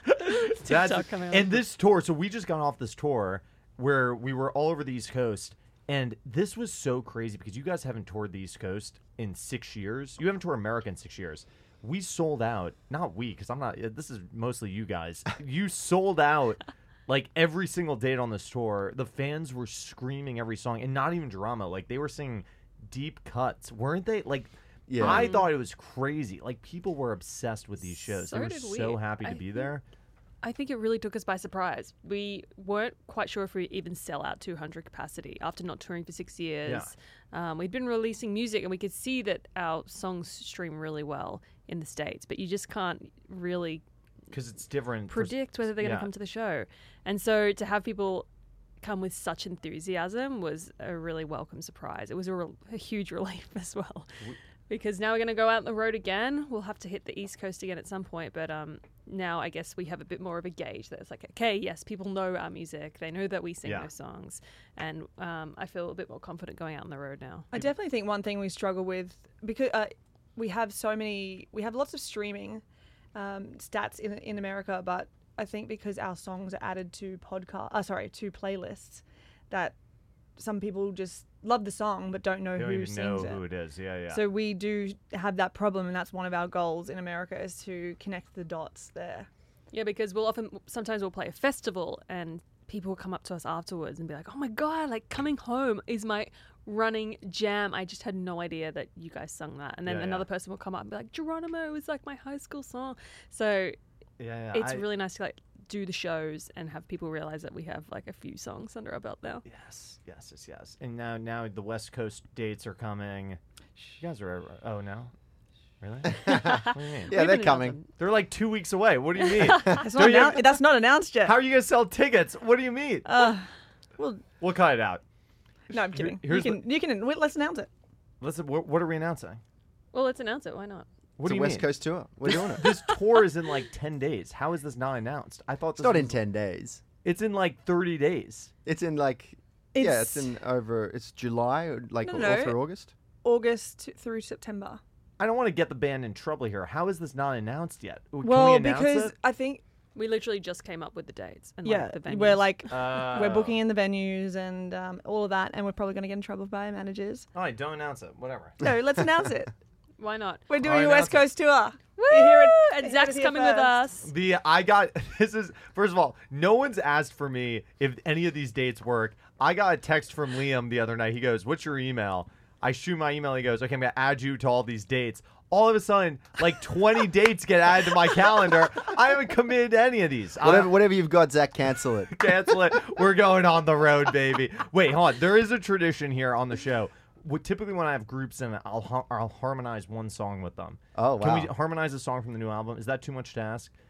Speaker 1: That's,
Speaker 4: TikTok coming
Speaker 1: and
Speaker 4: on.
Speaker 1: this tour, so we just got off this tour where we were all over the East Coast, and this was so crazy because you guys haven't toured the East Coast in six years. You haven't toured America in six years. We sold out, not we, because I'm not, this is mostly you guys. You sold out like every single date on this tour. The fans were screaming every song, and not even drama. Like they were singing deep cuts, weren't they? Like,
Speaker 2: Yeah.
Speaker 1: I thought it was crazy. Like people were obsessed with these shows.
Speaker 4: So
Speaker 1: they were
Speaker 4: did
Speaker 1: so
Speaker 4: we.
Speaker 1: happy to
Speaker 4: I
Speaker 1: be
Speaker 4: think-
Speaker 1: there.
Speaker 4: I think it really took us by surprise. We weren't quite sure if we even sell out two hundred capacity after not touring for six years. Um, we'd been releasing music, and we could see that our songs stream really well in the States, but you just can't really
Speaker 1: Because it's different. for-
Speaker 4: predict whether they're going to
Speaker 1: yeah.
Speaker 4: come to the show. And so to have people come with such enthusiasm was a really welcome surprise. It was a, re- a huge relief as well. Because now we're going to go out on the road again. We'll have to hit the East Coast again at some point. But um, now I guess we have a bit more of a gauge that it's like, okay, yes, people know our music. They know that we sing
Speaker 1: Yeah.
Speaker 4: those songs. And um, I feel a bit more confident going out on the road now.
Speaker 3: I definitely think one thing we struggle with, because uh, we have so many, we have lots of streaming um, stats in in America, but I think because our songs are added to podcast, uh, sorry, to playlists, that some people just love the song but don't know
Speaker 1: They don't
Speaker 3: who
Speaker 1: even know
Speaker 3: sings it.
Speaker 1: who it is. Yeah, yeah.
Speaker 3: So we do have that problem, and that's one of our goals in America is to connect the dots there.
Speaker 4: Yeah, because we'll often, sometimes we'll play a festival and people will come up to us afterwards and be like, oh my God, like Coming Home is my running jam. I just had no idea that you guys sung that. And then
Speaker 1: Yeah, yeah.
Speaker 4: another person will come up and be like, Geronimo is like my high school song. So
Speaker 1: yeah, yeah.
Speaker 4: it's
Speaker 1: I-
Speaker 4: really nice to like do the shows and have people realize that we have like a few songs under our belt now.
Speaker 1: Yes, yes, yes, yes. And now, now the West Coast dates are coming. You guys are. Oh no, really? What do you mean?
Speaker 2: Yeah,
Speaker 4: We've
Speaker 2: they're
Speaker 4: been
Speaker 2: coming.
Speaker 4: announcing-
Speaker 1: They're like two weeks away. What do you mean?
Speaker 3: That's
Speaker 1: Don't
Speaker 3: not,
Speaker 1: you-
Speaker 3: annou- that's not announced yet.
Speaker 1: How are you gonna sell tickets? What do you mean?
Speaker 3: Uh, well,
Speaker 1: We'll cut it out.
Speaker 3: no, I'm kidding. You
Speaker 1: here's
Speaker 3: can, you can, wait, let's announce it.
Speaker 1: Listen, what, what are we announcing?
Speaker 4: Well, let's announce it. Why not?
Speaker 1: What
Speaker 2: It's
Speaker 1: do
Speaker 2: a
Speaker 1: you
Speaker 2: West
Speaker 1: mean?
Speaker 2: Coast tour. We're doing it.
Speaker 1: This tour is in like ten days. How is this not announced? I thought
Speaker 2: It's
Speaker 1: this
Speaker 2: not in
Speaker 1: was-
Speaker 2: ten days.
Speaker 1: It's in like thirty days.
Speaker 2: It's in like yeah, it's
Speaker 3: It's-
Speaker 2: in over. It's July or like
Speaker 3: No,
Speaker 2: all
Speaker 3: no.
Speaker 2: through August.
Speaker 3: August through September.
Speaker 1: I don't want to get the band in trouble here. How is this not announced yet? Can
Speaker 3: Well,
Speaker 1: we announce
Speaker 3: because
Speaker 1: it?
Speaker 3: I think
Speaker 4: We literally just came up with the dates and
Speaker 3: yeah,
Speaker 4: like the venues.
Speaker 3: we're like
Speaker 1: Uh,
Speaker 3: we're booking in the venues and um, all of that, and we're probably going to get in trouble by managers.
Speaker 1: All right, don't announce it. Whatever.
Speaker 3: No, let's announce it.
Speaker 4: Why not?
Speaker 3: We're doing
Speaker 1: All
Speaker 3: a
Speaker 1: right,
Speaker 3: West
Speaker 1: announce
Speaker 3: Coast tour.
Speaker 4: Woo!
Speaker 3: You hear it- you
Speaker 4: And
Speaker 3: heard
Speaker 4: Zach's
Speaker 3: it here
Speaker 4: coming with
Speaker 3: first.
Speaker 4: us.
Speaker 1: The I got this is first of all, no one's asked for me if any of these dates work. I got a text from Liam the other night. He goes, "What's your email?" I shoot my email. He goes, "Okay, I'm gonna add you to all these dates." All of a sudden, like twenty dates get added to my calendar. I haven't committed to any of these. I-
Speaker 2: Whatever, whatever you've got, Zach, cancel it.
Speaker 1: Cancel it. We're going on the road, baby. Wait, hold on. There is a tradition here on the show. What, typically, when I have groups in, I'll har- I'll harmonize one song with them.
Speaker 2: Oh,
Speaker 1: Can we
Speaker 2: wow.
Speaker 1: harmonize a song from the new album? Is that too much to ask?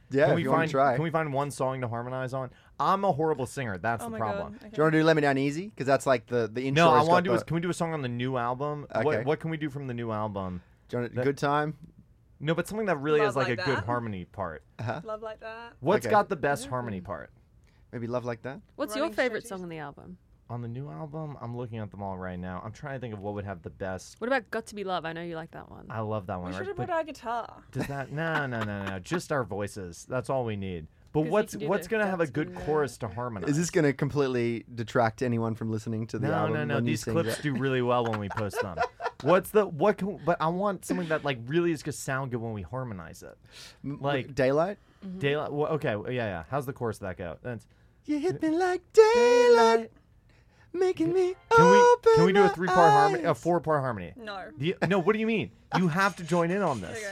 Speaker 2: Yeah,
Speaker 1: can
Speaker 2: if
Speaker 1: we
Speaker 2: you wanna
Speaker 1: find
Speaker 2: try.
Speaker 1: can we find one song to harmonize on? I'm a horrible singer. That's
Speaker 3: Oh
Speaker 1: the
Speaker 3: my
Speaker 1: problem.
Speaker 3: god. Okay.
Speaker 2: Do you want to do "Let Me Down Easy"? Because that's like the the intro.
Speaker 1: No, I
Speaker 2: has
Speaker 1: want to
Speaker 2: got
Speaker 1: do.
Speaker 2: the-
Speaker 1: A, can we do a song on the new album?
Speaker 2: Okay.
Speaker 1: What What can we do from the new album?
Speaker 2: Do you want a
Speaker 1: that-
Speaker 2: good time?
Speaker 1: No, but something that really
Speaker 3: Love
Speaker 1: has like,
Speaker 3: Like
Speaker 1: a good
Speaker 3: That?
Speaker 1: harmony part.
Speaker 2: Uh-huh.
Speaker 3: Love like that.
Speaker 1: What's
Speaker 2: Okay.
Speaker 1: got the best
Speaker 3: Yeah.
Speaker 1: harmony part?
Speaker 2: Maybe "Love Like That."
Speaker 4: What's your
Speaker 3: Running
Speaker 4: favorite
Speaker 3: Stretches.
Speaker 4: song on the album?
Speaker 1: On the new album, I'm looking at them all right now. I'm trying to think of what would have the best.
Speaker 4: What about Got to Be Love? I know you like that one.
Speaker 1: I love that one.
Speaker 3: We
Speaker 1: right?
Speaker 3: should have
Speaker 1: But
Speaker 3: put our guitar.
Speaker 1: does that? No, no, no, no. Just our voices. That's all we need. But
Speaker 4: 'Cause you
Speaker 1: what's
Speaker 4: can do
Speaker 1: what's
Speaker 4: the
Speaker 1: gonna have a
Speaker 4: Got to Be
Speaker 1: good
Speaker 4: Love.
Speaker 1: chorus to harmonize?
Speaker 2: Is this going to completely detract anyone from listening to the
Speaker 1: No,
Speaker 2: album?
Speaker 1: no, no.
Speaker 2: when you
Speaker 1: These
Speaker 2: sing
Speaker 1: clips
Speaker 2: that?
Speaker 1: do really well when we post them. What's the what? Can, but I want something that like really is gonna sound good when we harmonize it.
Speaker 2: M-
Speaker 1: like-
Speaker 2: Daylight.
Speaker 1: Daylight. Well, okay. Yeah, yeah. How's the chorus of that go? That's,
Speaker 2: You hit me like daylight, making me
Speaker 1: can we
Speaker 2: open
Speaker 1: can we do a
Speaker 2: my
Speaker 1: three part harmony? A
Speaker 2: eyes.
Speaker 1: four part harmony?
Speaker 3: No.
Speaker 1: Do you- no. What do you mean? You have to join in on
Speaker 3: There
Speaker 1: this.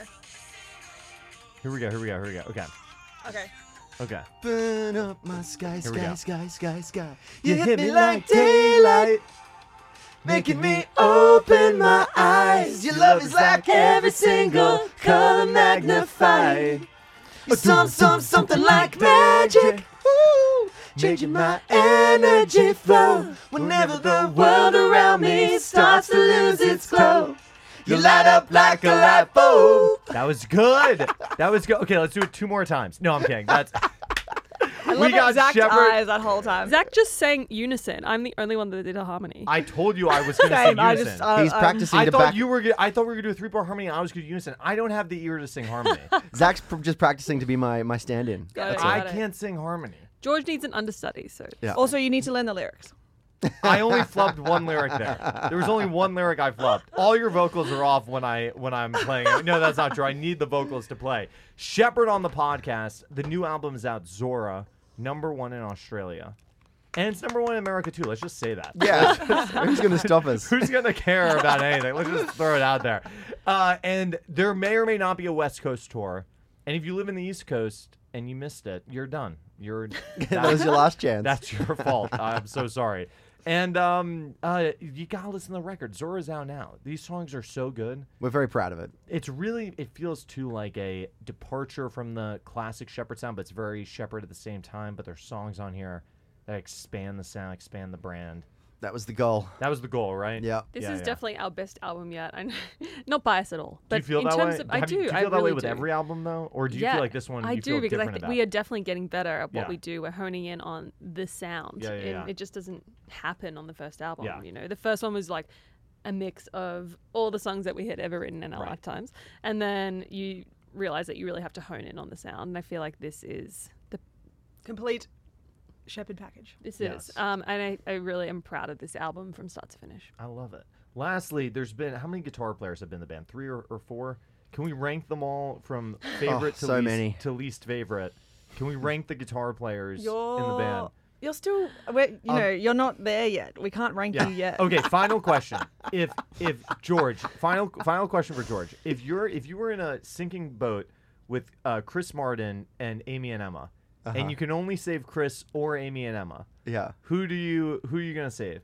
Speaker 3: you go.
Speaker 1: Here we go. Here we go. Here we go. Okay.
Speaker 3: Okay.
Speaker 1: Okay.
Speaker 2: Burn up my sky,
Speaker 1: Here we
Speaker 2: sky,
Speaker 1: go.
Speaker 2: sky, sky, sky.
Speaker 1: You hit me like daylight,
Speaker 2: making me open my eyes. Your love is like every single color magnified. You're some, some, something like magic. Woo! Changing my energy flow. Whenever the world around me starts to lose its glow, you light up like a light bulb.
Speaker 1: That was good. That was good. Okay, let's do it two more times. No, I'm kidding. That's
Speaker 3: I love
Speaker 1: we got
Speaker 3: exact
Speaker 1: Shepard.
Speaker 3: eyes that whole time.
Speaker 4: Zach just sang unison. I'm the only one that did a harmony.
Speaker 1: I told you I was gonna
Speaker 3: Same,
Speaker 1: sing
Speaker 3: I
Speaker 1: unison.
Speaker 3: just, uh,
Speaker 2: He's
Speaker 3: um,
Speaker 2: practicing
Speaker 1: I
Speaker 2: to
Speaker 1: thought
Speaker 2: back.
Speaker 1: you were. Gonna, I thought we were gonna do a three part harmony. And I was gonna do unison. I don't have the ear to sing harmony.
Speaker 2: Zach's pr- just practicing to be my, my stand-in.
Speaker 4: Got it,
Speaker 1: I
Speaker 4: got it.
Speaker 1: can't sing harmony.
Speaker 4: George needs an understudy, so
Speaker 2: Yeah.
Speaker 3: Also, you need to learn the lyrics.
Speaker 1: I only flubbed one lyric there. There was only one lyric I flubbed. All your vocals are off when I when I'm playing. No, that's not true. I need the vocals to play. Shepard on the podcast. The new album is out. Zora, number one in Australia, and it's number one in America too. Let's just say that.
Speaker 2: Yeah. Who's going to stop us?
Speaker 1: Who's gonna care about anything? Let's just throw it out there. Uh, and there may or may not be a West Coast tour. And if you live in the East Coast and you missed it, you're done. You're
Speaker 2: That was your last chance.
Speaker 1: That's your fault. I'm so sorry. And um, uh, you gotta listen to the record. Zora's out now. These songs are so good.
Speaker 2: We're very proud of it.
Speaker 1: It's really, it feels too like a departure from the classic Shepard sound, but it's very Shepard at the same time. But there's songs on here that expand the sound, expand the brand.
Speaker 2: That was the goal.
Speaker 1: That was the goal, right?
Speaker 2: Yeah.
Speaker 4: this
Speaker 1: Yeah,
Speaker 4: is
Speaker 1: yeah.
Speaker 4: definitely our best album yet. I'm not biased at all. But
Speaker 1: do you feel
Speaker 4: in
Speaker 1: that
Speaker 4: terms
Speaker 1: way?
Speaker 4: of, I
Speaker 1: Have
Speaker 4: do.
Speaker 1: you, do you feel
Speaker 4: I
Speaker 1: that
Speaker 4: really
Speaker 1: way with
Speaker 4: do.
Speaker 1: every album, though, or do you
Speaker 4: yeah,
Speaker 1: feel like this one
Speaker 4: I
Speaker 1: you
Speaker 4: do
Speaker 1: feel
Speaker 4: because I
Speaker 1: different
Speaker 4: think
Speaker 1: about?
Speaker 4: we are definitely getting better at what
Speaker 1: Yeah.
Speaker 4: we do. We're honing in on the sound.
Speaker 1: Yeah, yeah,
Speaker 4: and
Speaker 1: yeah.
Speaker 4: It just doesn't happen on the first album.
Speaker 1: Yeah.
Speaker 4: You know, the first one was like a mix of all the songs that we had ever written in our
Speaker 1: Right.
Speaker 4: lifetimes, and then you realize that you really have to hone in on the sound. And I feel like this is the
Speaker 3: Complete Shepard package.
Speaker 4: this
Speaker 1: Yes.
Speaker 4: is. Um, and I, I really am proud of this album from start to finish.
Speaker 1: I love it. Lastly, there's been how many guitar players have been in the band? Three or, or four? Can we rank them all from favorite to
Speaker 2: so
Speaker 1: least,
Speaker 2: many.
Speaker 1: to least favorite? Can we rank the guitar players
Speaker 3: You're,
Speaker 1: in the band?
Speaker 3: You're still, we're, you
Speaker 1: Um,
Speaker 3: know, you're not there yet. We can't rank you yet.
Speaker 1: Okay. Final question. If if George, final final question for George. If you're if you were in a sinking boat with uh, Chris Martin and Amy and Emma,
Speaker 2: Uh-huh.
Speaker 1: and you can only save Chris or Amy and Emma,
Speaker 2: Yeah.
Speaker 1: who do you who are you gonna save?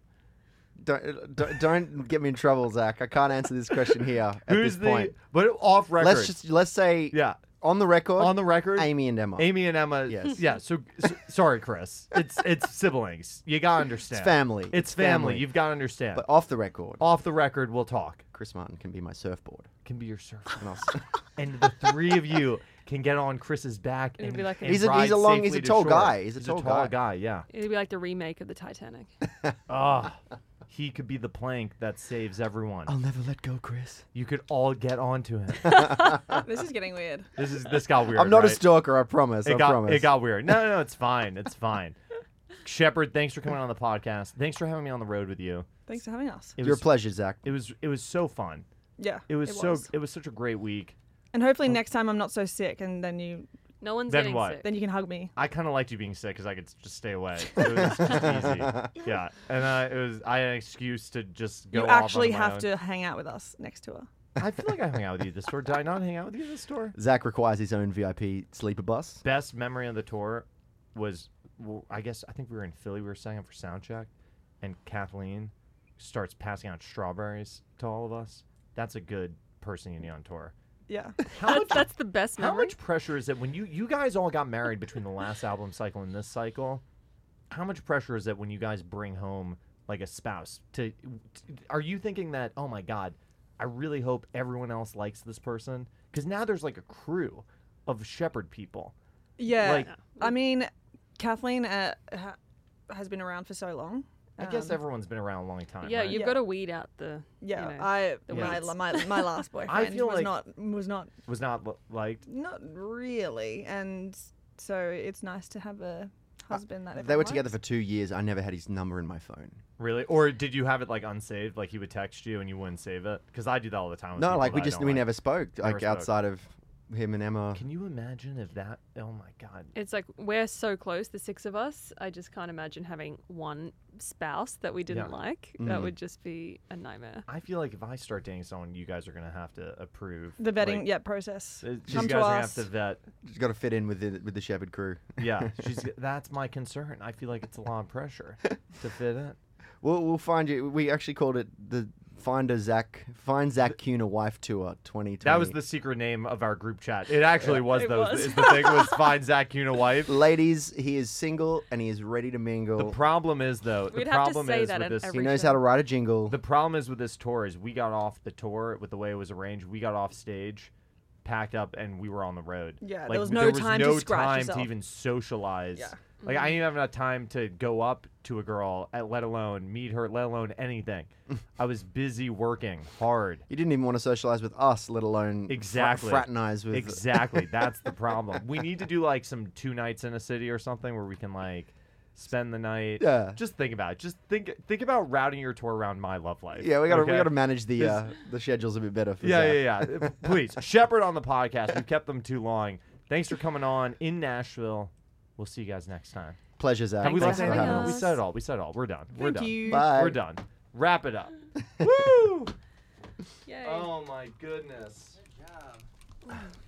Speaker 2: Don't, don't don't get me in trouble, Zach. I can't answer this question here at
Speaker 1: Who's
Speaker 2: this
Speaker 1: the
Speaker 2: point.
Speaker 1: but off record?
Speaker 2: Let's just let's say
Speaker 1: yeah
Speaker 2: on the record,
Speaker 1: on the record.
Speaker 2: Amy and Emma.
Speaker 1: Amy and Emma.
Speaker 2: Yes.
Speaker 1: Yeah. So, so sorry, Chris. It's it's siblings. You gotta understand.
Speaker 2: It's family.
Speaker 1: It's, family. You've got to understand.
Speaker 2: But off the record,
Speaker 1: Off the record, we'll talk.
Speaker 2: Chris Martin can be my surfboard.
Speaker 1: Can be your surfer.
Speaker 2: And I'll s-
Speaker 1: And the three of you can get on Chris's back
Speaker 4: It'd
Speaker 1: and,
Speaker 4: be like a-
Speaker 1: and
Speaker 2: He's a-
Speaker 1: ride
Speaker 2: he's a long- he's
Speaker 1: safely
Speaker 2: a
Speaker 1: to
Speaker 2: tall
Speaker 1: shore.
Speaker 2: guy. He's a
Speaker 1: He's
Speaker 2: tall
Speaker 1: a tall
Speaker 2: guy.
Speaker 1: guy. Yeah.
Speaker 4: It'd be like the remake of the Titanic.
Speaker 1: Ah, he could be the plank that saves everyone.
Speaker 2: I'll never let go, Chris.
Speaker 1: You could all get onto him.
Speaker 3: This is getting weird.
Speaker 1: This is this got weird.
Speaker 2: I'm not
Speaker 1: right?
Speaker 2: a stalker, I promise. I
Speaker 1: It got
Speaker 2: promise.
Speaker 1: it got weird. No, no, no, it's fine. It's fine. Shepard, thanks for coming on the podcast. Thanks for having me on the road with you.
Speaker 3: Thanks for having us.
Speaker 1: It
Speaker 2: Your
Speaker 1: was
Speaker 2: pleasure, Zach.
Speaker 1: it was it was so fun.
Speaker 3: Yeah.
Speaker 1: It was so it was such a great week.
Speaker 3: And hopefully next time I'm not so sick, and then you
Speaker 4: No one's
Speaker 1: Then
Speaker 4: getting
Speaker 1: what?
Speaker 4: sick.
Speaker 3: then you can hug me.
Speaker 1: I kind of liked you being sick because I could just stay away. It was just easy. Yeah, and uh, it was I had an excuse to just go.
Speaker 3: You
Speaker 1: off
Speaker 3: actually
Speaker 1: on my
Speaker 3: have
Speaker 1: own.
Speaker 3: to hang out with us next tour.
Speaker 1: I feel like I hung out with you at this tour. Did I not hang out with you at this tour?
Speaker 2: Zach requires his own V I P sleeper bus.
Speaker 1: Best memory of the tour was, well, I guess I think we were in Philly. We were setting up for sound check, and Kathleen starts passing out strawberries to all of us. That's a good person you need on tour.
Speaker 3: Yeah.
Speaker 1: How
Speaker 4: That's,
Speaker 1: much,
Speaker 4: that's the best
Speaker 1: how
Speaker 4: memory.
Speaker 1: much pressure is it when you you guys all got married between the last album cycle and this cycle? How much pressure is it when you guys bring home like a spouse? To, to are you thinking that, oh my God, I really hope everyone else likes this person? Because now there's like a crew of shepherd people.
Speaker 3: Yeah.
Speaker 1: Like-
Speaker 3: I mean, Kathleen uh, ha- has been around for so long.
Speaker 1: I guess
Speaker 3: Um,
Speaker 1: everyone's been around a long time.
Speaker 4: Yeah,
Speaker 1: right?
Speaker 4: you've
Speaker 3: Yeah.
Speaker 4: got to weed out the.
Speaker 3: Yeah,
Speaker 4: you know,
Speaker 3: I
Speaker 4: the
Speaker 3: my,
Speaker 4: weeds.
Speaker 3: my my last boyfriend
Speaker 1: feel
Speaker 3: was
Speaker 1: like-
Speaker 3: not was not
Speaker 1: was not li- liked.
Speaker 3: not really, and so it's nice to have a husband that
Speaker 2: They
Speaker 3: everyone
Speaker 2: were together
Speaker 3: likes.
Speaker 2: for two years. I never had his number in my phone.
Speaker 1: Really? Or did you have it like unsaved? Like he would text you and you wouldn't save it? Because I do that all the time. With
Speaker 2: No,
Speaker 1: people
Speaker 2: like we
Speaker 1: that I
Speaker 2: just
Speaker 1: don't
Speaker 2: we
Speaker 1: like.
Speaker 2: never spoke. Like
Speaker 1: spoke.
Speaker 2: outside of him and Emma.
Speaker 1: Can you imagine if that? Oh my God.
Speaker 4: It's like we're so close, the six of us. I just can't imagine having one spouse that we didn't
Speaker 1: Yeah.
Speaker 4: like. That
Speaker 2: Mm.
Speaker 4: would just be a nightmare.
Speaker 1: I feel like if I start dating someone, you guys are gonna have to approve
Speaker 3: the vetting
Speaker 1: like,
Speaker 3: yeah process.
Speaker 1: uh, You
Speaker 3: Come
Speaker 1: guys
Speaker 3: to
Speaker 1: are gonna
Speaker 3: us.
Speaker 1: have to vet.
Speaker 2: She's got to fit in with the with the Shepherd crew.
Speaker 1: Yeah, she's. That's my concern. I feel like it's a lot of pressure to fit in.
Speaker 2: We'll we'll find you. We actually called it the Find a Zach Find Zach Kuhn a Wife Tour twenty twenty.
Speaker 1: That was the secret name of our group chat. It actually was
Speaker 4: It
Speaker 1: though.
Speaker 4: was.
Speaker 1: Is the thing was find Zach Kuhn a wife.
Speaker 2: Ladies, he is single and he is ready to mingle.
Speaker 1: The problem is though. The
Speaker 4: We'd have to
Speaker 1: problem
Speaker 4: say
Speaker 1: is
Speaker 4: that
Speaker 1: with
Speaker 4: at
Speaker 1: this.
Speaker 4: every
Speaker 2: he knows
Speaker 4: show.
Speaker 2: how to write a jingle.
Speaker 1: The problem is with this tour is we got off the tour with the way it was arranged. We got off stage, packed up, and we were on the road.
Speaker 3: Yeah,
Speaker 1: Like,
Speaker 3: there was
Speaker 1: there
Speaker 3: no
Speaker 1: was
Speaker 3: time
Speaker 1: no
Speaker 3: to scratch
Speaker 1: time
Speaker 3: yourself.
Speaker 1: to even socialize.
Speaker 3: Yeah.
Speaker 1: Like I didn't even have enough time to go up to a girl, at, let alone meet her, let alone anything. I was busy working hard.
Speaker 2: You didn't even want to socialize with us, let alone fr-
Speaker 1: Exactly.
Speaker 2: fraternize with.
Speaker 1: Exactly. That's the problem. We need to do like some two nights in a city or something where we can like spend the night.
Speaker 2: Yeah.
Speaker 1: Just think about it. Just think think about routing your tour around my love life.
Speaker 2: Yeah, we gotta we
Speaker 1: okay?
Speaker 2: gotta manage the
Speaker 1: This-
Speaker 2: uh, the schedules a bit better. For
Speaker 1: Yeah,
Speaker 2: Zach.
Speaker 1: yeah, yeah. Please, Shepherd on the podcast. We've kept them too long. Thanks for coming on in Nashville. We'll see you guys next time.
Speaker 2: Pleasure, Zach.
Speaker 1: Have we,
Speaker 4: Thanks
Speaker 1: like,
Speaker 4: for
Speaker 1: said-
Speaker 4: having
Speaker 1: we
Speaker 4: us.
Speaker 1: said it all. We said it all. We're done. We're
Speaker 3: Thank
Speaker 1: done.
Speaker 3: you.
Speaker 2: Bye.
Speaker 1: We're done. Wrap it up. Woo!
Speaker 4: Yay.
Speaker 1: Oh my goodness.
Speaker 5: Good job.